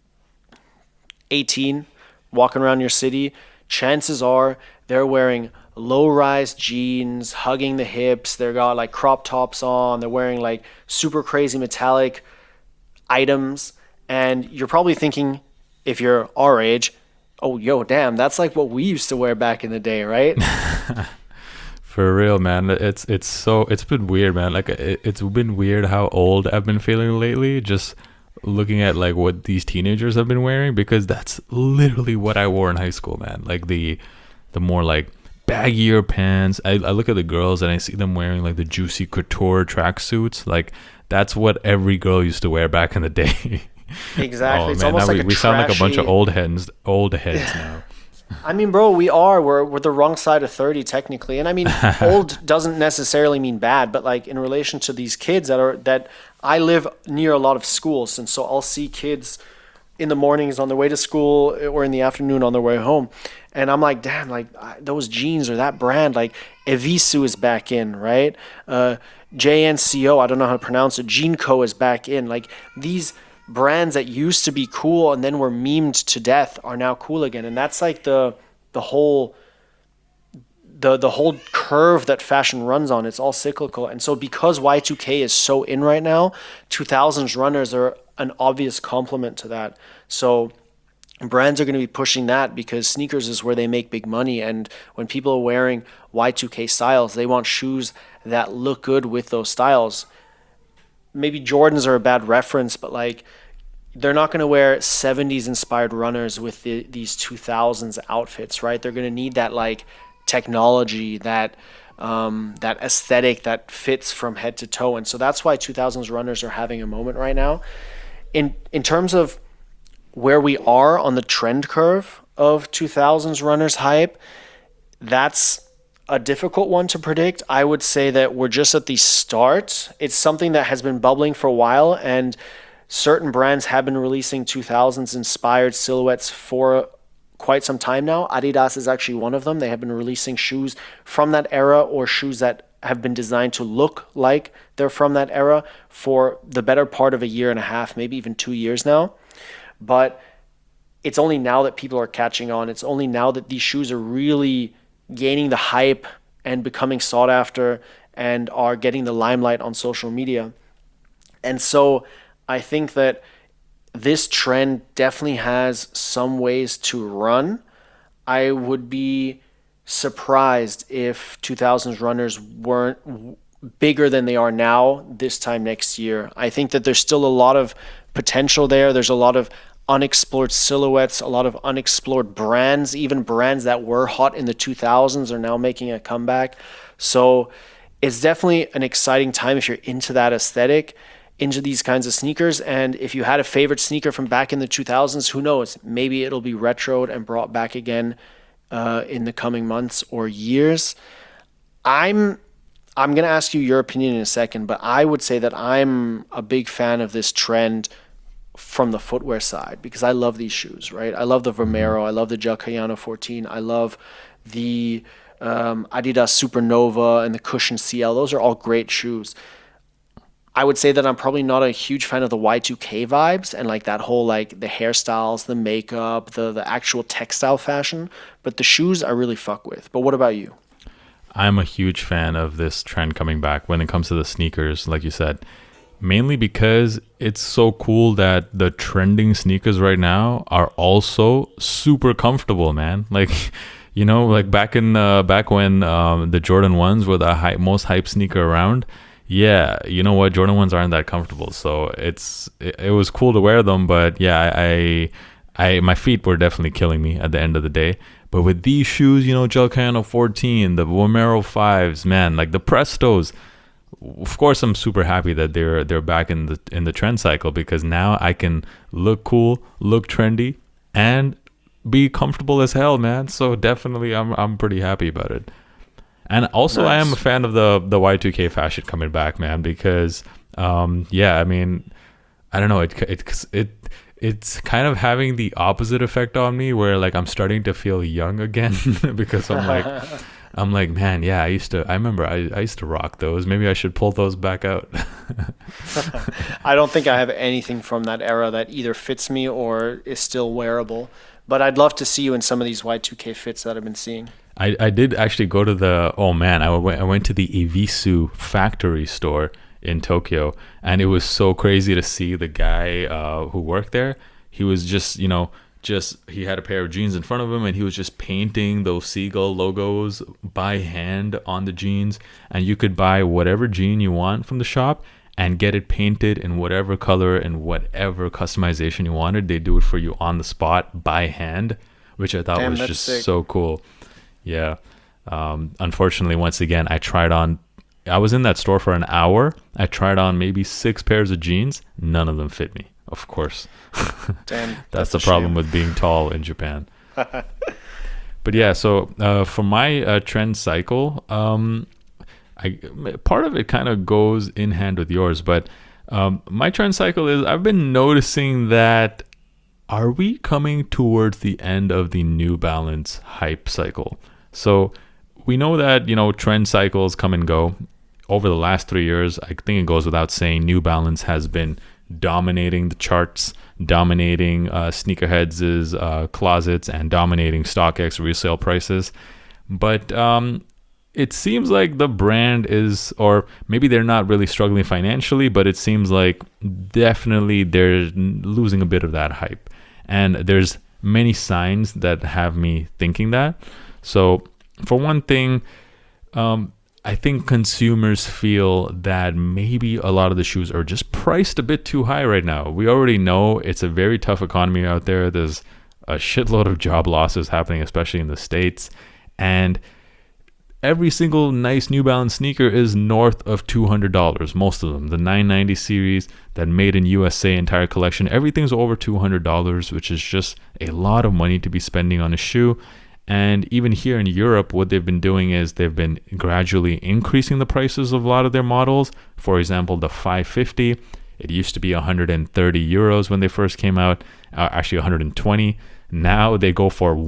18 walking around your city, chances are they're wearing low-rise jeans, hugging the hips. They've got like crop tops on. They're wearing like super crazy metallic items. And you're probably thinking, if you're our age, oh, yo, damn, that's like what we used to wear back in the day, right? For real, man. It's been weird, man. Like it's been weird how old I've been feeling lately, just looking at like what these teenagers have been wearing, because that's literally what I wore in high school, man. Like the more like baggier pants. I look at the girls and I see them wearing like the Juicy Couture tracksuits. Like that's what every girl used to wear back in the day. Exactly. Oh, It's man, almost now like we sound like a bunch of trashy- old heads now. I mean, bro, we're the wrong side of 30 technically. And I mean, old doesn't necessarily mean bad, but like in relation to these kids that I live near a lot of schools, and so I'll see kids in the mornings on their way to school or in the afternoon on their way home. And I'm like, damn, like those jeans or that brand, like Evisu is back in, right? JNCO, I don't know how to pronounce it. Jeanco is back in. Like these brands that used to be cool and then were memed to death are now cool again. And that's like the whole curve that fashion runs on. It's all cyclical. And so because Y2K is so in right now, 2000s runners are an obvious complement to that. So brands are going to be pushing that because sneakers is where they make big money. And when people are wearing Y2K styles, they want shoes that look good with those styles. Maybe Jordans are a bad reference, but like they're not going to wear 70s inspired runners with these 2000s outfits, right? They're going to need that like technology, that aesthetic that fits from head to toe. And so that's why 2000s runners are having a moment right now. In terms of where we are on the trend curve of 2000s runners hype, that's a difficult one to predict. I would say that we're just at the start. It's something that has been bubbling for a while, and certain brands have been releasing 2000s inspired silhouettes for quite some time now. Adidas is actually one of them. They have been releasing shoes from that era, or shoes that have been designed to look like they're from that era, for the better part of a year and a half, maybe even 2 years now. But it's only now that people are catching on. It's only now that these shoes are really gaining the hype and becoming sought after and are getting the limelight on social media. And so I think that this trend definitely has some ways to run. I would be surprised if 2000s runners weren't bigger than they are now this time next year. I think that there's still a lot of potential there. There's a lot of unexplored silhouettes, a lot of unexplored brands. Even brands that were hot in the 2000s are now making a comeback. So it's definitely an exciting time if you're into that aesthetic, into these kinds of sneakers. And if you had a favorite sneaker from back in the 2000s, who knows? Maybe it'll be retroed and brought back again in the coming months or years. I'm going to ask you your opinion in a second, but I would say that I'm a big fan of this trend from the footwear side, because I love these shoes, right? I love the Vomero, I love the Gel Cayano 14, I love the Adidas Supernova and the Cushion CL. Those are all great shoes. I would say that I'm probably not a huge fan of the Y2K vibes and like that whole like the hairstyles, the makeup, the actual textile fashion, but the shoes I really fuck with. But what about you? I'm a huge fan of this trend coming back when it comes to the sneakers, like you said. Mainly because it's so cool that the trending sneakers right now are also super comfortable, man. Like, you know, like back when the Jordan 1s were the most hype sneaker around, Yeah, you know what? Jordan ones aren't that comfortable, so it was cool to wear them, but yeah, I my feet were definitely killing me at the end of the day. But with these shoes, Gel Cano 14, the Vomero 5s, man, like the Prestos, of course I'm super happy that they're back in the trend cycle, because now I can look cool, look trendy, and be comfortable as hell, man. So definitely I'm pretty happy about it. And also, I am a fan of the Y2K fashion coming back, man, because yeah, I mean, I don't know, it's kind of having the opposite effect on me, where like I'm starting to feel young again because I'm like, man, yeah, I remember I used to rock those. Maybe I should pull those back out. I don't think I have anything from that era that either fits me or is still wearable. But I'd love to see you in some of these Y2K fits that I've been seeing. I did actually go to I went to the Evisu factory store in Tokyo, and it was so crazy to see the guy who worked there. He was just he had a pair of jeans in front of him, and he was just painting those seagull logos by hand on the jeans, and you could buy whatever jean you want from the shop and get it painted in whatever color and whatever customization you wanted. They do it for you on the spot by hand, which I thought was just sick. So cool. Yeah. Unfortunately, once again, I was in that store for an hour. I tried on maybe 6 pairs of jeans. None of them fit me, of course. Damn, that's the problem with being tall in Japan. But yeah, so for my trend cycle, part of it kind of goes in hand with yours, but my trend cycle is, I've been noticing that, are we coming towards the end of the New Balance hype cycle? So we know that, trend cycles come and go. Over the last 3 years, I think it goes without saying, New Balance has been dominating the charts, dominating sneakerheads' closets, and dominating StockX resale prices. But it seems like the brand is, or maybe they're not really struggling financially, but it seems like definitely they're losing a bit of that hype. And there's many signs that have me thinking that. So for one thing, I think consumers feel that maybe a lot of the shoes are just priced a bit too high right now. We already know it's a very tough economy out there. There's a shitload of job losses happening, especially in the States. And every single nice New Balance sneaker is north of $200. Most of them, the 990 series, that Made in USA entire collection, everything's over $200, which is just a lot of money to be spending on a shoe. And even here in Europe, what they've been doing is they've been gradually increasing the prices of a lot of their models. For example, the 550, it used to be 130 euros when they first came out, actually 120. Now they go for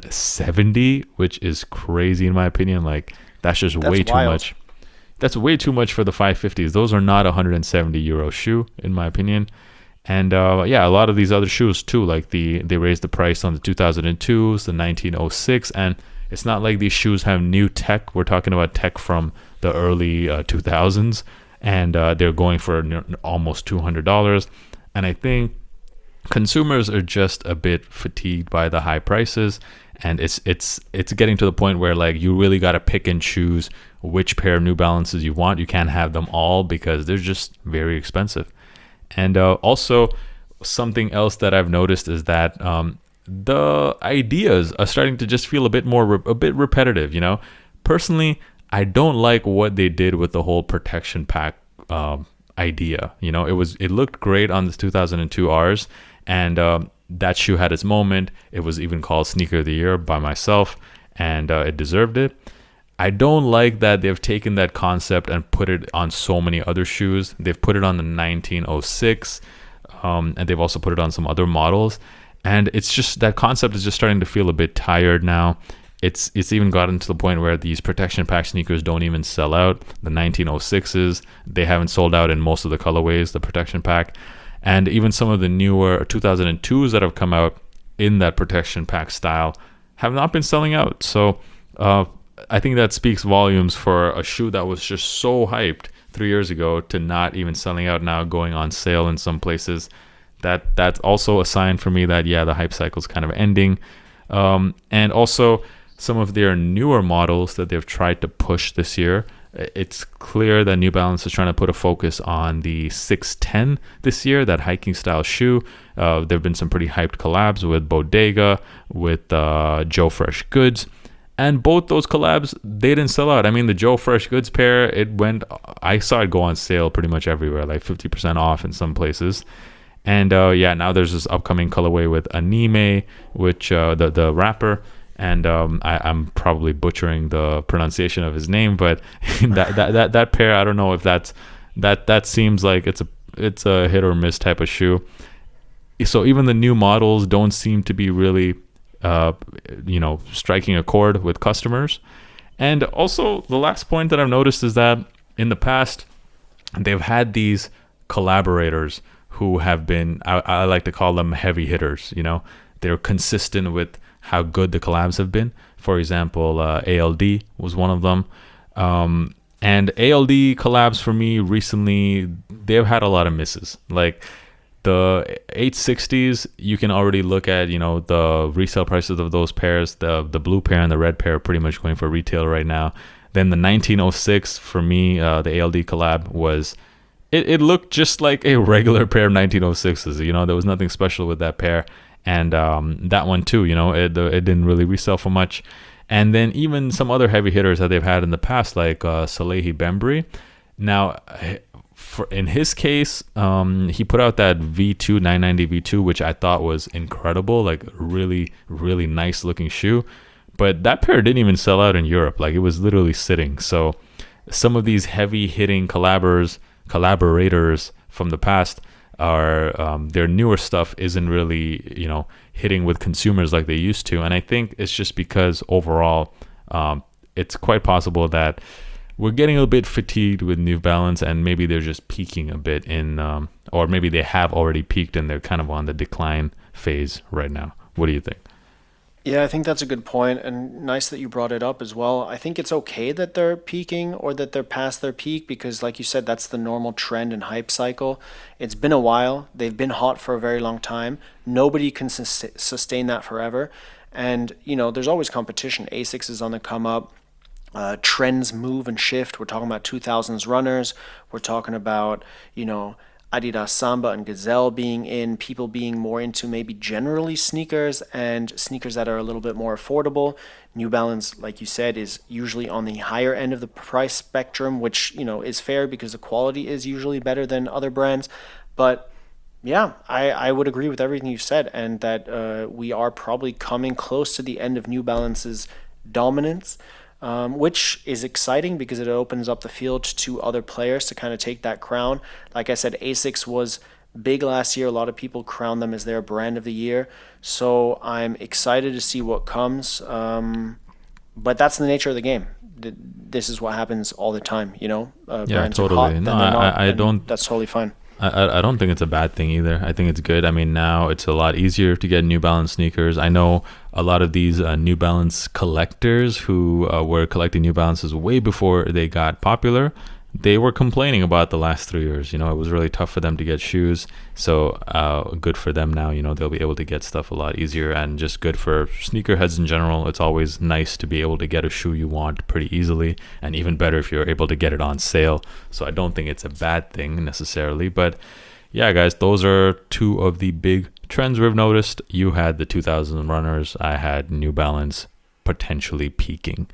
170, which is crazy in my opinion. Like, that's way too much. That's way too much for the 550s. Those are not 170 euro shoe in my opinion. And yeah, a lot of these other shoes too, like they raised the price on the 2002s, the 1906, and it's not like these shoes have new tech. We're talking about tech from the early 2000s, and they're going for almost $200. And I think consumers are just a bit fatigued by the high prices, and it's getting to the point where like you really got to pick and choose which pair of New Balances you want. You can't have them all because they're just very expensive. And also something else that I've noticed is that the ideas are starting to just feel a bit repetitive. Personally, I don't like what they did with the whole protection pack idea. It looked great on the 2002 Rs, and that shoe had its moment. It was even called Sneaker of the Year by myself, and it deserved it. I don't like that they've taken that concept and put it on so many other shoes. They've put it on the 1906, and they've also put it on some other models. And it's just, that concept is just starting to feel a bit tired now. It's even gotten to the point where these protection pack sneakers don't even sell out. The 1906s, they haven't sold out in most of the colorways, the protection pack. And even some of the newer 2002s that have come out in that protection pack style have not been selling out. So I think that speaks volumes for a shoe that was just so hyped 3 years ago to not even selling out now, going on sale in some places. That's also a sign for me that, yeah, the hype cycle is kind of ending. And also some of their newer models that they've tried to push this year, It's clear that New Balance is trying to put a focus on the 610 this year, that hiking style shoe. There have been some pretty hyped collabs with Bodega, with Joe Fresh Goods. And both those collabs, they didn't sell out. I mean, the Joe Fresh Goods pair, I saw it go on sale pretty much everywhere, like 50% off in some places. And now there's this upcoming colorway with Anime, which the rapper. And I'm probably butchering the pronunciation of his name, but that pair, I don't know if that seems like it's a hit or miss type of shoe. So even the new models don't seem to be really striking a chord with customers. And also the last point that I've noticed is that in the past they've had these collaborators who have been, I like to call them heavy hitters. They're consistent with how good the collabs have been. For example, ALD was one of them. And ALD collabs for me recently, they've had a lot of misses. Like the 860s, you can already look at, the resale prices of those pairs. The blue pair and the red pair are pretty much going for retail right now. Then the 1906, for me, the ALD collab was, it looked just like a regular pair of 1906s. There was nothing special with that pair. And that one too, it didn't really resell for much. And then even some other heavy hitters that they've had in the past, like Salehi Bembry. Now, in his case, he put out that V2 990 V2, which I thought was incredible, like really, really nice looking shoe. But that pair didn't even sell out in Europe. Like it was literally sitting. So some of these heavy hitting collaborators from the past are their newer stuff isn't really hitting with consumers like they used to. And I think it's just because overall it's quite possible that we're getting a bit fatigued with New Balance, and maybe they're just peaking a bit or maybe they have already peaked and they're kind of on the decline phase right now. What do you think? Yeah, I think that's a good point, and nice that you brought it up as well. I think it's okay that they're peaking or that they're past their peak because, like you said, that's the normal trend and hype cycle. It's been a while. They've been hot for a very long time. Nobody can sustain that forever. And, there's always competition. ASICS is on the come up. Trends move and shift. We're talking about 2000s runners. We're talking about, Adidas Samba and Gazelle being in, people being more into maybe generally sneakers and sneakers that are a little bit more affordable. New Balance, like you said, is usually on the higher end of the price spectrum, which, is fair because the quality is usually better than other brands. But yeah, I would agree with everything you said, and that we are probably coming close to the end of New Balance's dominance. Which is exciting because it opens up the field to other players to kind of take that crown. Like I said, ASICS was big last year. A lot of people crowned them as their brand of the year. So I'm excited to see what comes. But that's the nature of the game. This is what happens all the time, Yeah, brands totally. are hot, No, then they're not, I don't. That's totally fine. I don't think it's a bad thing either. I think it's good. I mean, now it's a lot easier to get New Balance sneakers. I know a lot of these New Balance collectors who were collecting New Balances way before they got popular. They were complaining about the last 3 years. It was really tough for them to get shoes. So good for them now. They'll be able to get stuff a lot easier, and just good for sneakerheads in general. It's always nice to be able to get a shoe you want pretty easily, and even better if you're able to get it on sale. So I don't think it's a bad thing necessarily. But yeah, guys, those are two of the big trends we've noticed. You had the 2000 runners. I had New Balance potentially peaking.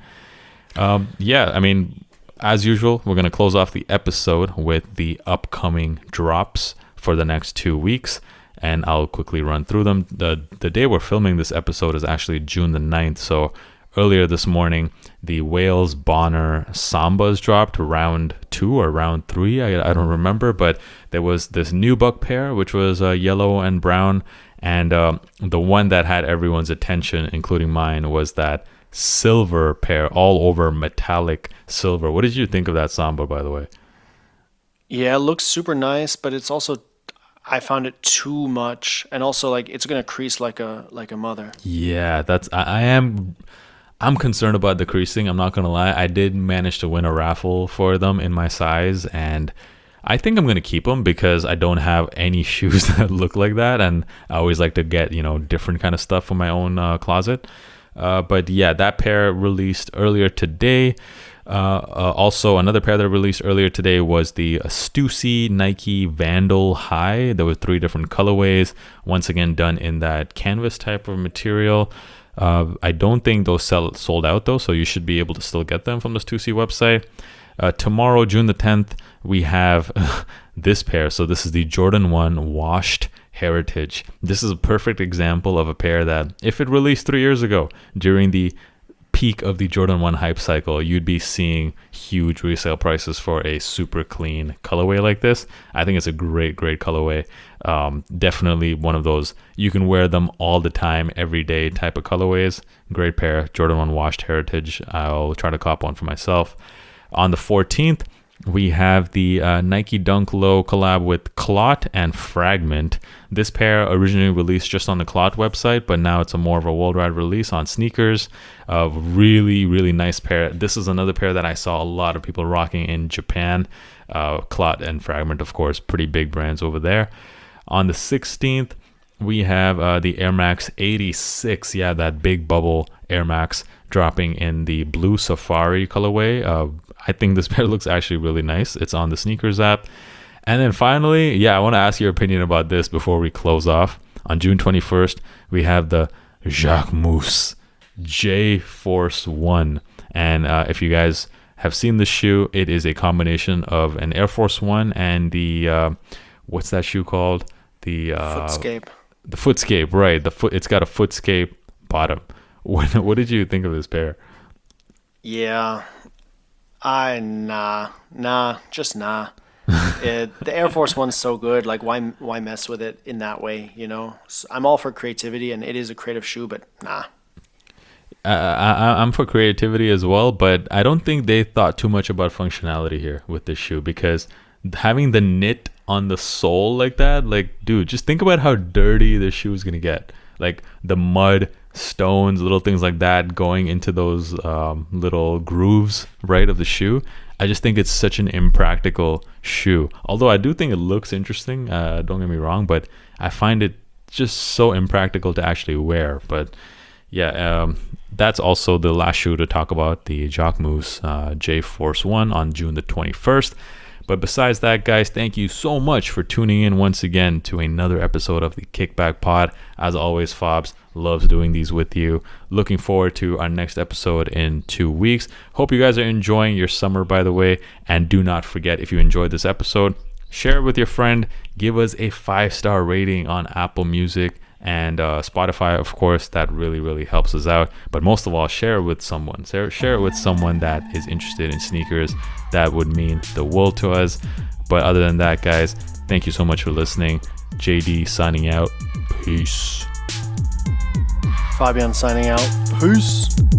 I mean, as usual, we're going to close off the episode with the upcoming drops for the next 2 weeks, and I'll quickly run through them. The day we're filming this episode is actually June the 9th, so earlier this morning, the Wales Bonner Sambas dropped round 2 or round 3, I don't remember, but there was this nubuck pair, which was yellow and brown, and the one that had everyone's attention, including mine, was that silver pair, all over metallic silver. What did you think of that Samba, by the way? Yeah, it looks super nice, but it's also, I found it too much, and also like it's gonna crease like a mother. Yeah, I'm concerned about the creasing. I'm not gonna lie. I did manage to win a raffle for them in my size, and I think I'm gonna keep them because I don't have any shoes that look like that, and I always like to get different kind of stuff for my own closet. But yeah, that pair released earlier today. Also, another pair that released earlier today was the Stussy Nike Vandal High. There were 3 different colorways, once again done in that canvas type of material. I don't think those sold out though, so you should be able to still get them from the Stussy website. Tomorrow, June the 10th, we have this pair. So this is the Jordan 1 Washed Heritage. This is a perfect example of a pair that, if it released 3 years ago during the peak of the Jordan 1 hype cycle, you'd be seeing huge resale prices for a super clean colorway like this. I think it's a great colorway. Definitely one of those you can wear them all the time, every day type of colorways. Great pair, Jordan 1 Washed Heritage. I'll try to cop one for myself. On the 14th, we have the Nike Dunk Low collab with Clot and Fragment. This pair originally released just on the Clot website, but now it's a more of a worldwide release on sneakers. Really nice pair. This is another pair that I saw a lot of people rocking in Japan. Clot and Fragment, of course, pretty big brands over there. On the 16th, we have the Air Max 86. Yeah, that big bubble Air Max dropping in the blue safari colorway. I think this pair looks actually really nice. It's on the sneakers app. And then finally, I want to ask your opinion about this before we close off. On June 21st, we have the Jacquemus J Force 1. And if you guys have seen the shoe, it is a combination of an Air Force 1 and the, what's that shoe called? The Footscape. The Footscape, right. It's got a Footscape bottom. What did you think of this pair? Yeah. Nah. The Air Force One's so good. Like, why mess with it in that way? You know, so I'm all for creativity, and it is a creative shoe, but nah. I'm for creativity as well, but I don't think they thought too much about functionality here with this shoe, because having the knit on the sole like that, like, dude, just think about how dirty this shoe is gonna get. Like the mud, stones, little things like that going into those little grooves, right, of the shoe. I just think it's such an impractical shoe. Although I do think it looks interesting, don't get me wrong, but I find it just so impractical to actually wear. But that's also the last shoe to talk about, the Jacquemus J Force 1 on June the 21st. But besides that, guys, thank you so much for tuning in once again to another episode of the Kickback Pod. As always, Fobs loves doing these with you. Looking forward to our next episode in 2 weeks. Hope you guys are enjoying your summer, by the way. And do not forget, if you enjoyed this episode, share it with your friend. Give us a 5-star rating on Apple Music and Spotify, of course. That really helps us out. But most of all, share it with someone. Share it with someone that is interested in sneakers. That would mean the world to us. But other than that, guys, thank you so much for listening. JD signing out. Peace. Fabian signing out. Peace.